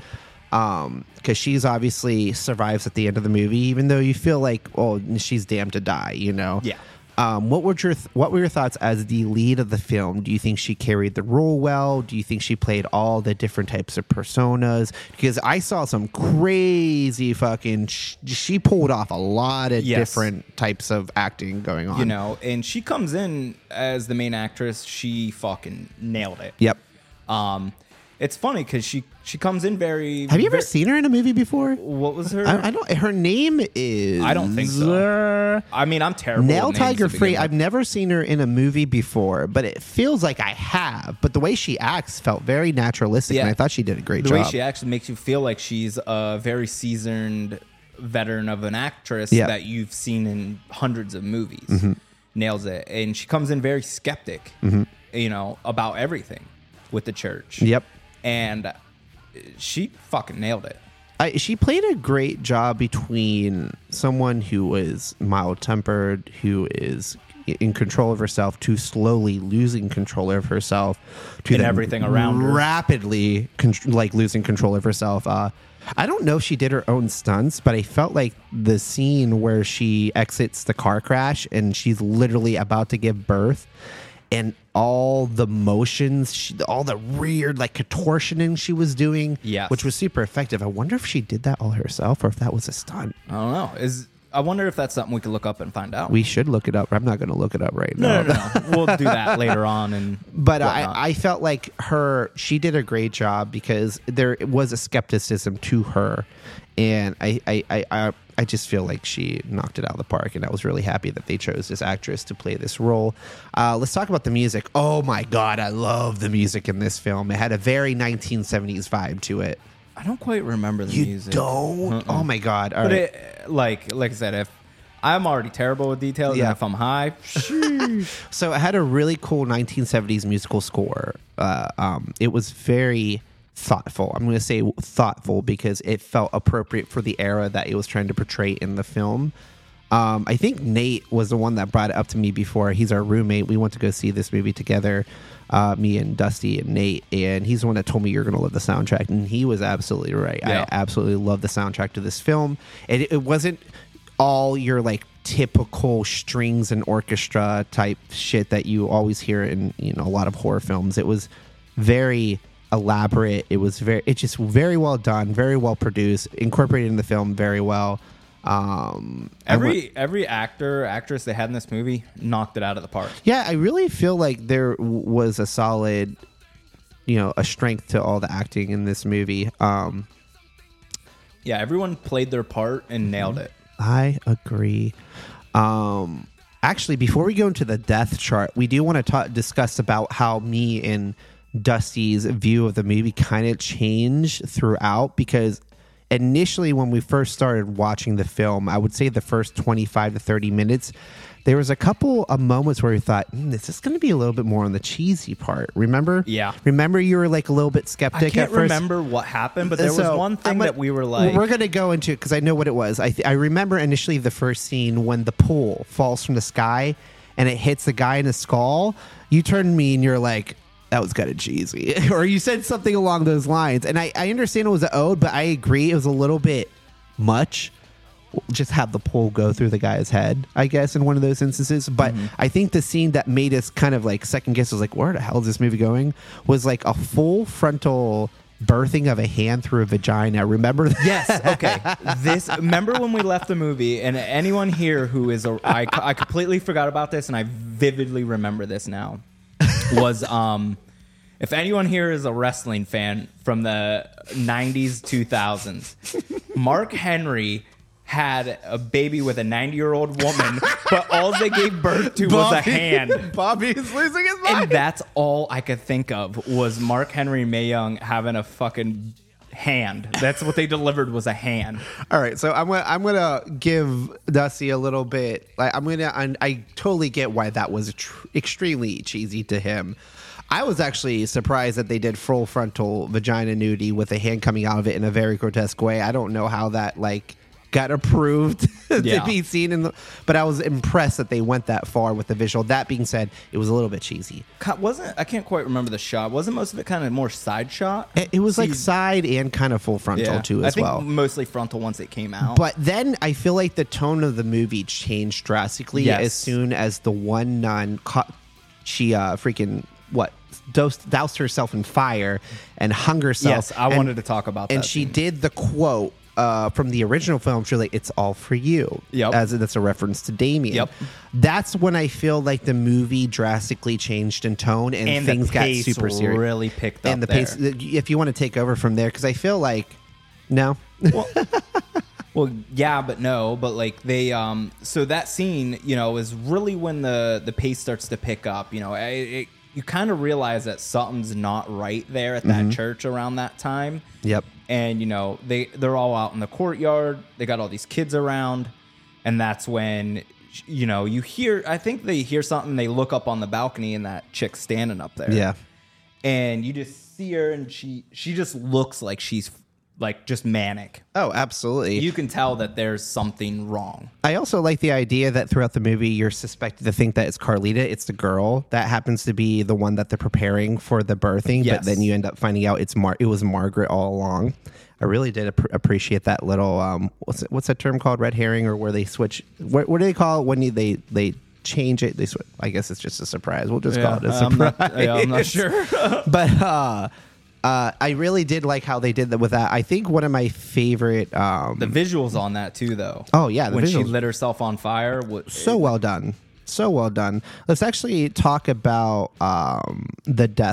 um, because she's obviously survives at the end of the movie, even though you feel like oh she's damned to die. You know. Yeah. Um, what were your th- what were your thoughts as the lead of the film? Do you think she carried the role well? Do you think she played all the different types of personas? Because I saw some crazy fucking. Sh- she pulled off a lot of Yes. different types of acting going on. You know, and she comes in as the main actress. She fucking nailed it. Yep. Um, it's funny because she she comes in very. Have you ever very- seen her in a movie before? What was her? I, I don't. Her name is. I don't think so. I mean, I'm terrible. Nail with names Tiger to Free. begin with. I've never seen her in a movie before, but it feels like I have. But the way she acts felt very naturalistic, Yeah. and I thought she did a great the job. way she actually makes you feel like she's a very seasoned veteran of an actress Yeah. that you've seen in hundreds of movies. Mm-hmm. Nails it, and she comes in very skeptic, you know, about everything with the church. Yep. and she fucking nailed it. I, she played a great job between someone who is mild-tempered, who is in control of herself, to slowly losing control of herself, to And then everything around her. rapidly con- like losing control of herself. Uh, I don't know if she did her own stunts, but I felt like the scene where she exits the car crash and she's literally about to give birth, and all the motions, she, all the weird like contortioning she was doing, Yes. which was super effective. I wonder if she did that all herself or if that was a stunt. I don't know. Is I wonder if that's something we could look up and find out. We should look it up. I'm not going to look it up right no, now. no, no, no. We'll do that later on. And But whatnot. I, I felt like her, she did a great job because there was a skepticism to her. And I, I, I, I, I just feel like she knocked it out of the park, and I was really happy that they chose this actress to play this role. Uh, let's talk about the music. Oh my God, I love the music in this film. It had a very nineteen seventies vibe to it. I don't quite remember the You music. don't? Uh-uh. Oh my God! All But right. it, like like I said, if I'm already terrible with details, Yeah. and if I'm high, So it had a really cool nineteen seventies musical score. Uh, um, it was very thoughtful. I'm going to say thoughtful because it felt appropriate for the era that it was trying to portray in the film. Um, I think Nate was the one that brought it up to me before. He's our roommate. We went to go see this movie together, uh, me and Dusty and Nate, and he's the one that told me you're going to love the soundtrack, and he was absolutely right. Yeah. I absolutely love the soundtrack to this film. It, it wasn't all your like typical strings and orchestra type shit that you always hear in, you know, a lot of horror films. It was very elaborate. It was very, it's just very well done, very well produced, incorporated in the film very well. Um, I every went- every actor actress they had in this movie knocked it out of the park. yeah, I really feel like there w- was a solid, you know, a strength to all the acting in this movie. Um, Yeah, everyone played their part and nailed it. I agree. Um, actually, before we go into the death chart, we do want to talk, discuss about how me and Dusty's view of the movie kind of changed throughout, because initially when we first started watching the film, I would say the first twenty-five to thirty minutes, there was a couple of moments where we thought, mm, this is going to be a little bit more on the cheesy part. Remember? Yeah. Remember you were like a little bit skeptic I can't at first? remember what happened, but there was So, one I'm thing gonna- that we were like, we're going to go into it because I know what it was. I th- I remember initially the first scene when the pool falls from the sky and it hits the guy in the skull. You turned to me and you're like, that was kind of cheesy, or you said something along those lines. And I, I understand it was an ode, but I agree it was a little bit much. Just have the pole go through the guy's head, I guess, in one of those instances. But Mm-hmm. I think the scene that made us kind of like second guess, was like, where the hell is this movie going? Was like a full frontal birthing of a hand through a vagina. Remember that? yes, okay. This remember when we left the movie, and anyone here who is a I, I completely forgot about this, and I vividly remember this now. Was um, if anyone here is a wrestling fan from the nineties, two thousands, Mark Henry had a baby with a ninety-year-old woman, but all they gave birth to was a hand. Bobby's losing his mind. And that's all I could think of was Mark Henry Mae Young having a fucking hand. That's what they delivered, was a hand. All right, so I'm gonna I'm gonna give Dusty a little bit. Like I'm gonna I, I totally get why that was tr- extremely cheesy to him. I was actually surprised that they did full frontal vagina nudity with a hand coming out of it in a very grotesque way. I don't know how that like got approved Yeah. to be seen in the, but I was impressed that they went that far with the visual. That being said, it was a little bit cheesy. Co- Wasn't I can't quite remember the shot. Wasn't most of it kind of more side shot? It, it was like See, side and kind of full frontal too I as think well. mostly frontal once it came out. But then I feel like the tone of the movie changed drastically Yes. as soon as the one nun caught, she uh, freaking what doused, doused herself in fire and hung herself. yes, I And- wanted to talk about that. And she scene. did the quote uh, from the original film. She's like, "It's all for you." Yep. As that's a reference to Damien. Yep. That's when I feel like the movie drastically changed in tone and, and things the got pace super serious. really picked up And the there. pace. If you want to take over from there, because I feel like no. well, well, yeah, but no, but like they, um, so that scene, you know, is really when the the pace starts to pick up. You know, it, it, you kind of realize that something's not right there at that church around that time. Yep. And you know, they they're all out in the courtyard. They got all these kids around, and that's when you know you hear. I think they hear something. They look up on the balcony, and that chick's standing up there. Yeah. and you just see her, and she she just looks like she's like just manic. Oh, absolutely. You can tell that there's something wrong. I also like the idea that throughout the movie, you're suspected to think that it's Carlita. It's the girl that happens to be the one that they're preparing for the birthing. Yes. But then you end up finding out it's Mar- it was Margaret all along. I really did ap- appreciate that little, um, what's it, what's that term called? Red herring, or where they switch. What, what do they call it when you, they, they change it? They switch. I guess it's just a surprise. We'll just call it a I'm surprise. not, yeah, I'm not sure. But uh, uh, I really did like how they did that with that. I think one of my favorite. Um, The visuals on that too, though. Oh, yeah, the when she visuals. lit herself on fire. wa- so well done. So well done. Let's actually talk about um, the death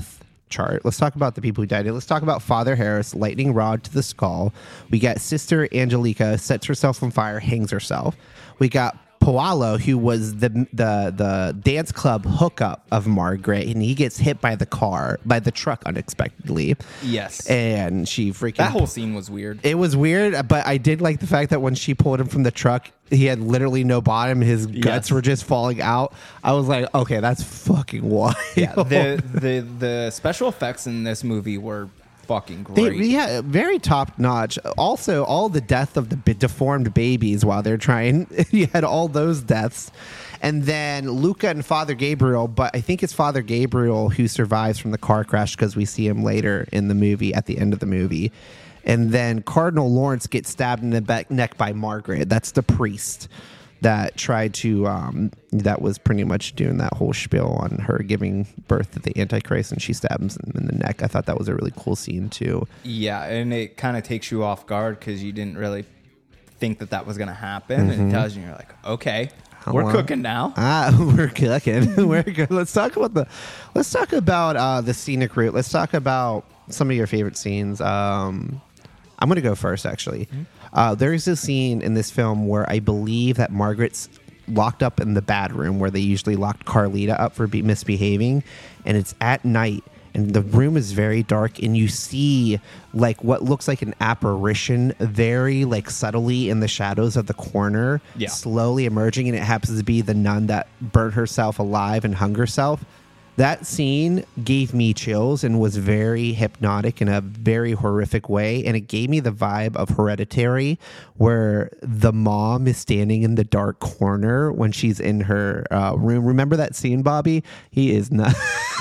chart. Let's talk about the people who died. Let's talk about Father Harris, lightning rod to the skull. We got Sister Angelica, sets herself on fire, hangs herself. We got Paolo, who was the the the dance club hookup of Margaret, and he gets hit by the car, by the truck unexpectedly. Yes. And she freaking... That whole scene was weird. It was weird, but I did like the fact that when she pulled him from the truck, he had literally no bottom. His guts Yes. were just falling out. I was like, okay, that's fucking wild. Yeah, the, the, the special effects in this movie were fucking They, great. yeah, very top notch. Also, all the death of the b- deformed babies while they're trying. You had all those deaths. And then Luca and Father Gabriel, but I think it's Father Gabriel who survives from the car crash because we see him later in the movie, at the end of the movie. And then Cardinal Lawrence gets stabbed in the back neck by Margaret. That's the priest that tried to, um, that was pretty much doing that whole spiel on her giving birth to the Antichrist, and she stabs him in the neck. I thought that was a really cool scene, too. Yeah, and it kind of takes you off guard because you didn't really think that that was going to happen. And it does, and you're like, okay, we're Well, cooking now. Ah, we're cooking. We're good. Let's talk about the. Let's talk about uh, the scenic route. Let's talk about some of your favorite scenes. Um, I'm gonna go first, actually. Uh, there's a scene in this film where I believe that Margaret's locked up in the bad room where they usually locked Carlita up for be- misbehaving, and it's at night. And the room is very dark, and you see like what looks like an apparition very like subtly in the shadows of the corner, Yeah. slowly emerging, and it happens to be the nun that burnt herself alive and hung herself. That scene gave me chills and was very hypnotic in a very horrific way, and it gave me the vibe of Hereditary, where the mom is standing in the dark corner when she's in her uh, room. Remember that scene, Bobby? He is not...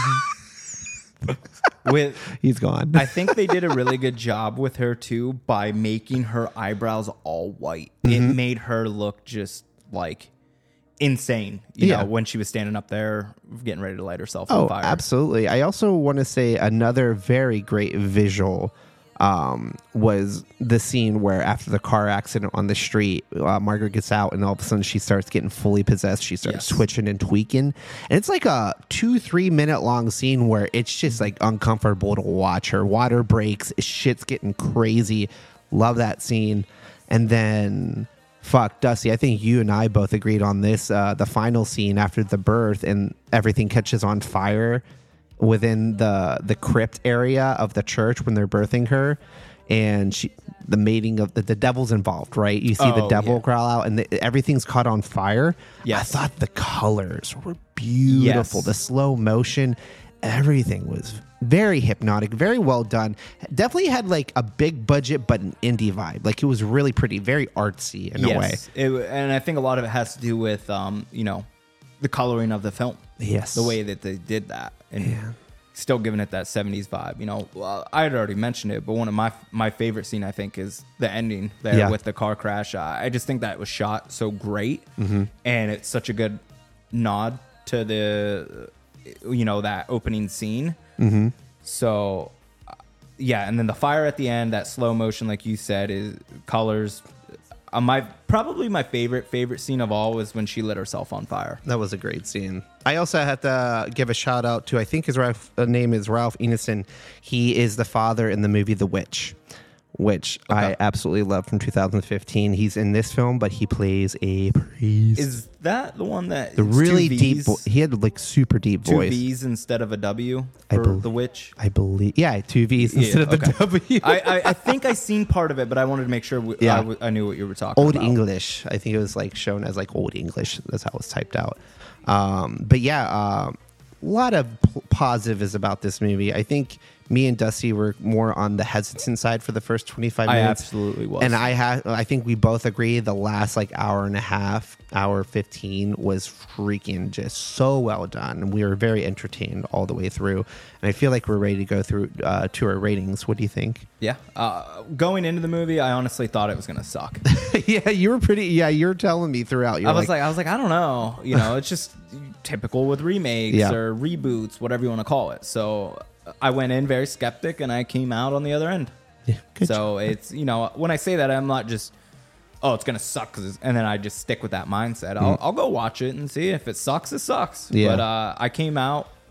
With He's gone. I think they did a really good job with her too by making her eyebrows all white. It made her look just like insane, you Yeah. know, when she was standing up there getting ready to light herself Oh, on fire. absolutely. I also want to say another very great visual um, was the scene where after the car accident on the street, uh, Margaret gets out and all of a sudden she starts getting fully possessed. She starts Yes. twitching and tweaking. And it's like a two, three minute long scene where it's just like uncomfortable to watch. Her water breaks. Shit's getting crazy. Love that scene. And then... Fuck, Dusty, I think you and I both agreed on this. Uh, the final scene after the birth and everything catches on fire within the the crypt area of the church when they're birthing her. And she, the mating of the, the devil's involved, right? You see the Oh, devil yeah. crawl out and the, everything's caught on fire. Yes. I thought the colors were beautiful. Yes. The slow motion, everything was very hypnotic, very well done. Definitely had like a big budget, but an indie vibe. Like it was really pretty, very artsy in a way. It, and I think a lot of it has to do with, um, you know, the coloring of the film. Yes. The way that they did that. And still giving it that seventies vibe. You know, well, I had already mentioned it, but one of my my favorite scene, I think, is the ending there Yeah. with the car crash. Uh, I just think that it was shot so great. And it's such a good nod to the, you know, that opening scene. Mm-hmm. So, uh, yeah, and then the fire at the end, that slow motion, like you said, is colors. Uh, my probably my favorite favorite scene of all was when she lit herself on fire. That was a great scene. I also have to give a shout out to, I think his Ralph, uh, name is Ralph Ineson. He is the father in the movie The Witch, which I absolutely love from two thousand fifteen. He's in this film, but he plays a priest. Is that the one that the it's really two deep, V's, vo- he had like super deep two voice. V's instead of a W I for bel- the witch? I believe, yeah, two V's instead of okay. the W. I, I I think I seen part of it, but I wanted to make sure we, Yeah. I, w- I knew what you were talking Old about. English. I think it was like shown as like Old English. That's how it was typed out. Um, but yeah, uh, a lot of p- positives about this movie. I think me and Dusty were more on the hesitant side for the first twenty-five I minutes. absolutely was. And I ha- I think we both agree the last like hour and a half, hour fifteen was freaking just so well done. And we were very entertained all the way through. And I feel like we're ready to go through uh, to our ratings. What do you think? Yeah. Uh, going into the movie, I honestly thought it was going to suck. Yeah, you were pretty. Yeah, you were telling me throughout. You're I was like, I was like, I don't know. You know, it's just typical with remakes Yeah. or reboots, whatever you want to call it. So I went in very skeptic, and I came out on the other end. yeah, good So it's, you know, when I say that, I'm not just, oh, it's gonna suck, 'cause it's- and then I just stick with that mindset. I'll, I'll go watch it and see if it sucks. It sucks. Yeah. But uh, I came out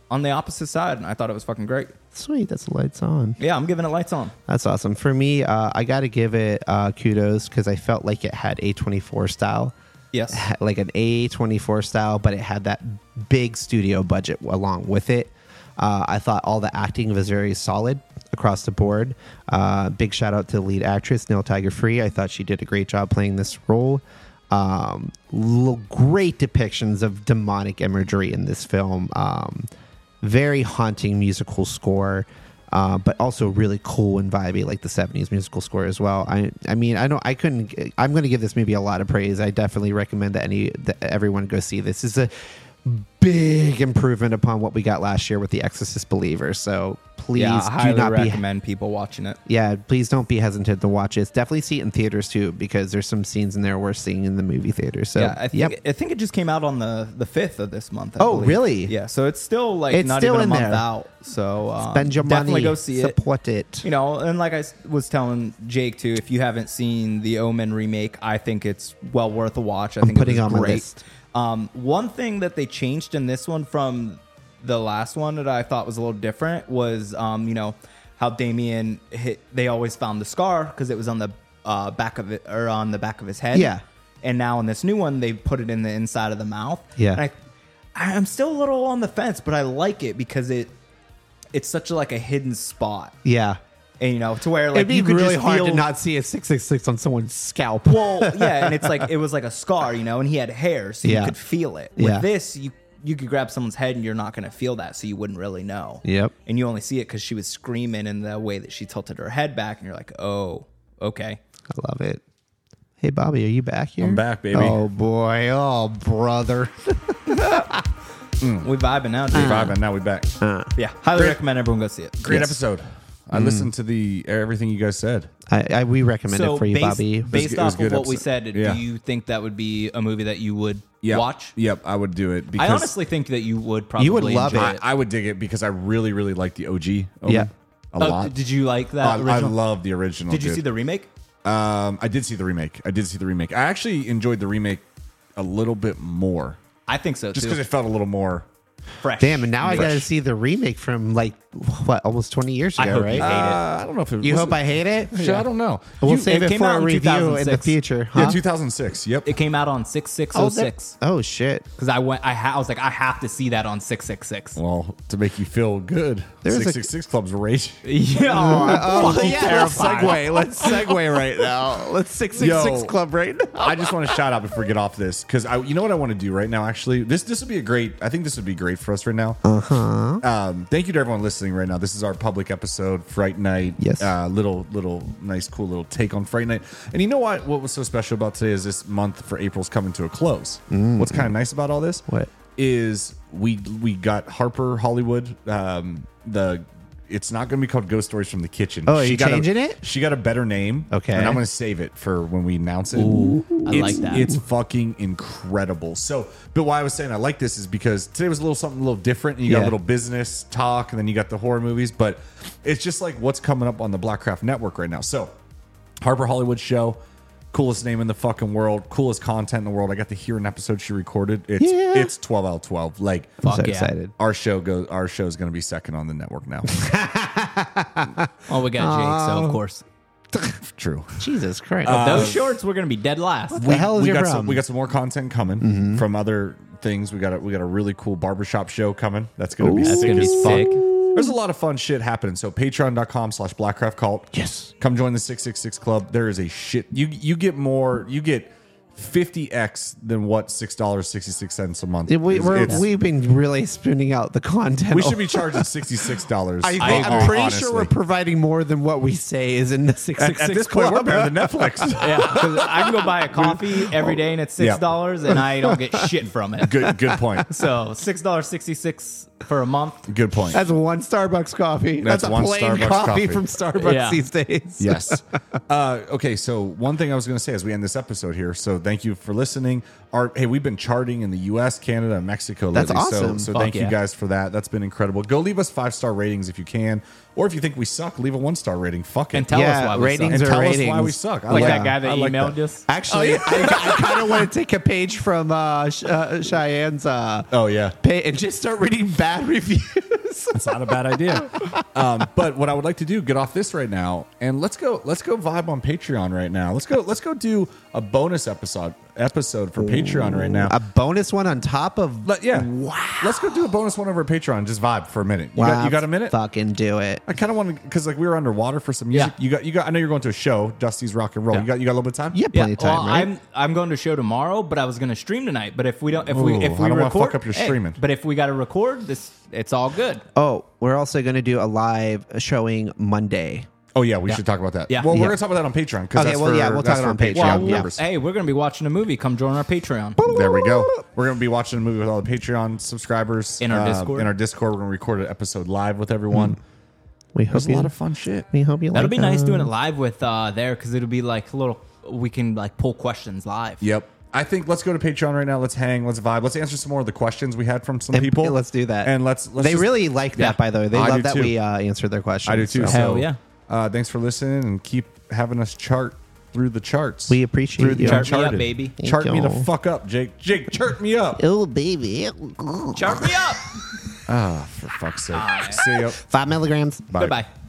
on the opposite side, and I thought it was fucking great. Sweet, that's lights on. Yeah, I'm giving it lights on. That's awesome. For me, uh, I got to give it uh, kudos because I felt like it had A twenty-four style. Yes. Like an A twenty-four style, but it had that big studio budget along with it. Uh, I thought all the acting was very solid across the board. Uh, big shout out to the lead actress, Neil Tiger Free. I thought she did a great job playing this role. Um, l- great depictions of demonic imagery in this film. Um, very haunting musical score. Uh, but also really cool and vibey, like the seventies musical score as well. I, I mean, I don't, I couldn't. I'm going to give this movie a lot of praise. I definitely recommend that any, that everyone go see this. This is a big improvement upon what we got last year with The Exorcist Believer. So please yeah, I highly do not recommend people watching it. be. Yeah, please don't be hesitant to watch it. Definitely see it in theaters too, because there's some scenes in there worth seeing in the movie theater. So yeah, I think yep. I think it just came out on the the fifth of this month. I Oh, believe. really? Yeah, so it's still like It's not still even a in month there. out. So um, Spend your definitely money, go see it. support it. You know, and like I s- was telling Jake too, if you haven't seen the Omen remake, I think it's well worth a watch. I I'm think putting it it was on my great. list. Um, one thing that they changed in this one from the last one that I thought was a little different was, um, you know, how Damien hit. They always found the scar because it was on the uh, back of it or on the back of his head. Yeah. And now in this new one, they put it in the inside of the mouth. Yeah. And I, I'm still a little on the fence, but I like it because it it's such a, like a hidden spot. Yeah. And you know, to where like It'd be you could really just hard feel, to not see a six six six on someone's scalp. Well, yeah, and it's like it was like a scar, you know, and he had hair, so Yeah. you could feel it. With Yeah. this, you you could grab someone's head and you're not going to feel that, so you wouldn't really know. Yep. And you only see it because she was screaming in the way that she tilted her head back, and you're like, oh, okay. I love it. Hey, Bobby, are you back here? I'm back, baby. Oh, boy. Oh, brother. We vibing now, dude. Vibing. Now we back. Yeah, highly Great. recommend everyone go see it. Great Yes. episode. I listened to the everything you guys said. I, I We recommend So it for you, based, Bobby. based It was off good of what we episode. said, Yeah. do you think that would be a movie that you would Yep. watch? Yep, I would do it because I honestly think that you would probably You would love enjoy it. I, I would dig it because I really, really like the O G. Omen Yeah. a Oh, lot. did you like that I, I original? love the original. Did you dude. see the remake? Um, I did see the remake. I did see the remake. I actually enjoyed the remake a little bit more, I think so just too. because it felt a little more. Fresh. Damn, and now I got to Fresh. see the remake from, like, what, almost twenty years I ago, hope right? you hate it. Uh, I don't know if it You was hope I hate it? Shit, I don't know. We'll You- save it it, came for out a in review in the two thousand six. future. Yeah, Huh? two thousand six. Yep. It came out on six six Oh, oh that- six. oh, shit. Because I went, I, ha- I was like, I have to see that on six six six. Well, to make you feel good, There was a- six six six Club's rage. Yeah, Oh, fucking yeah, let's terrified. segue. Let's segue right now. Let's six six six Yo. Club right now. I just want to shout out before we get off this because I, you know what I want to do right now. Actually, this this would be a great. I think this would be great for us right now. Uh huh. Um, thank you to everyone listening right now. This is our public episode, Fright Night. Yes. Uh, little little nice cool little take on Fright Night. And you know what? What was so special about today is this month for April's coming to a close. What's kind of nice about all this? What? Is we we got Harper Hollywood. Um, the it's not going to be called Ghost Stories from the Kitchen. Oh, are you got a- changing it? She got a better name. Okay. And I'm going to save it for when we announce it. I it's, like that. It's fucking incredible. So, but why I was saying I like this is because today was a little something a little different. And you got Yeah. a little business talk, and then you got the horror movies. But it's just like what's coming up on the Blackcraft Network right now. So, Harper Hollywood show, coolest name in the fucking world, coolest content in the world. I got to hear an episode she recorded. It's Yeah. it's twelve out of twelve. Like I'm so Fuck yeah. excited. our show goes. Our show is going to be second on the network now. Oh, we got Jake, so of course. True. Jesus Christ. Those shorts, we're going to be dead last. the hell is we your got problem? some we got some more content coming from other things. We got a we got a really cool barbershop show coming. That's gonna be That's sick gonna be as fuck. sick. There's a lot of fun shit happening. So patreon.com slash blackcraft cult. Yes. Come join the six six six club. There is a shit you you get more you get fifty x than what six dollars and sixty-six cents a month. Yeah, we, is. we're, It's- we've been really spooning out the content. we should be charging sixty-six dollars. I, I'm pretty sure we're providing more than what we say is in the six at, six at six this point Club. we're better than Netflix. Yeah, because I can go buy a coffee every day and it's six dollars, and I don't get shit from it. Good good point. So six dollars sixty six for a month. Good point. That's one Starbucks coffee. That's That's, a one plain Starbucks coffee, coffee. from Starbucks Yeah. these days. Yes. Uh, okay. So one thing I was going to say as we end this episode here. So thank you for listening. Our hey, we've been charting in the U S, Canada, and Mexico That's lately. awesome. So, so Fuck thank you yeah. guys for that. That's been incredible. Go leave us five star ratings if you can. Or if you think we suck, leave a one star rating. Fuck it. And tell Yeah, us why we ratings suck. And are tell ratings. us why we suck. I Like like that guy that I like emailed that. us. Actually, I, I kind of want to take a page from uh, Sh- uh, Cheyenne's uh, Oh yeah. pay and just start reading bad reviews. It's not a bad idea. Um, but what I would like to do, get off this right now, and let's go. Let's go vibe on Patreon right now. Let's go. Let's go do a bonus episode episode for Patreon right now. A bonus one on top of Let, yeah. Wow. Let's go do a bonus one over Patreon. Just vibe for a minute. You, Wow, got, you got a minute? Fucking do it. I kind of want to because like we were underwater for some music. Yeah. You got. You got. I know you're going to a show, Dusty's Rock and Roll. Yeah. You got. You got a little bit of time. You have plenty Yeah, of time, well, right? I'm I'm going to show tomorrow, but I was going to stream tonight. But if we don't, if we Ooh, if we I don't wanna record, fuck up your hey, streaming. But if we got to record this, it's all good. Oh, we're also going to do a live showing Monday. Oh yeah, we should talk about that. Yeah. Well, we're Yeah. gonna talk about that on Patreon. 'cause Okay, that's well, for, yeah, we'll that's talk for it on Patreon, Well, yeah. members. hey, we're going to be watching a movie. Come join our Patreon. There we go. We're gonna be watching a movie with all the Patreon subscribers In our uh, Discord. In our Discord, we're gonna record an episode live with everyone. We hope There's a you, lot of fun shit. we hope you That'll like be nice uh, doing it live with uh there because it'll be like a little. We can like pull questions live. Yep. I think let's go to Patreon right now. Let's hang. Let's vibe. Let's answer some more of the questions we had from some And people. let's do that. And let's. let's They just- really like that, Yeah. by the way. They I love do that too. we uh, answer their questions. I do too. so. So, Hell yeah. Uh, thanks for listening and keep having us chart through the charts. We appreciate through the you. Chart me up, uncharted. baby. Thank Chart me the you. fuck up, Jake. Jake, chart me up. Oh, baby. Chart me up. Ah, for fuck's sake. See ya. Five milligrams. Bye. Goodbye.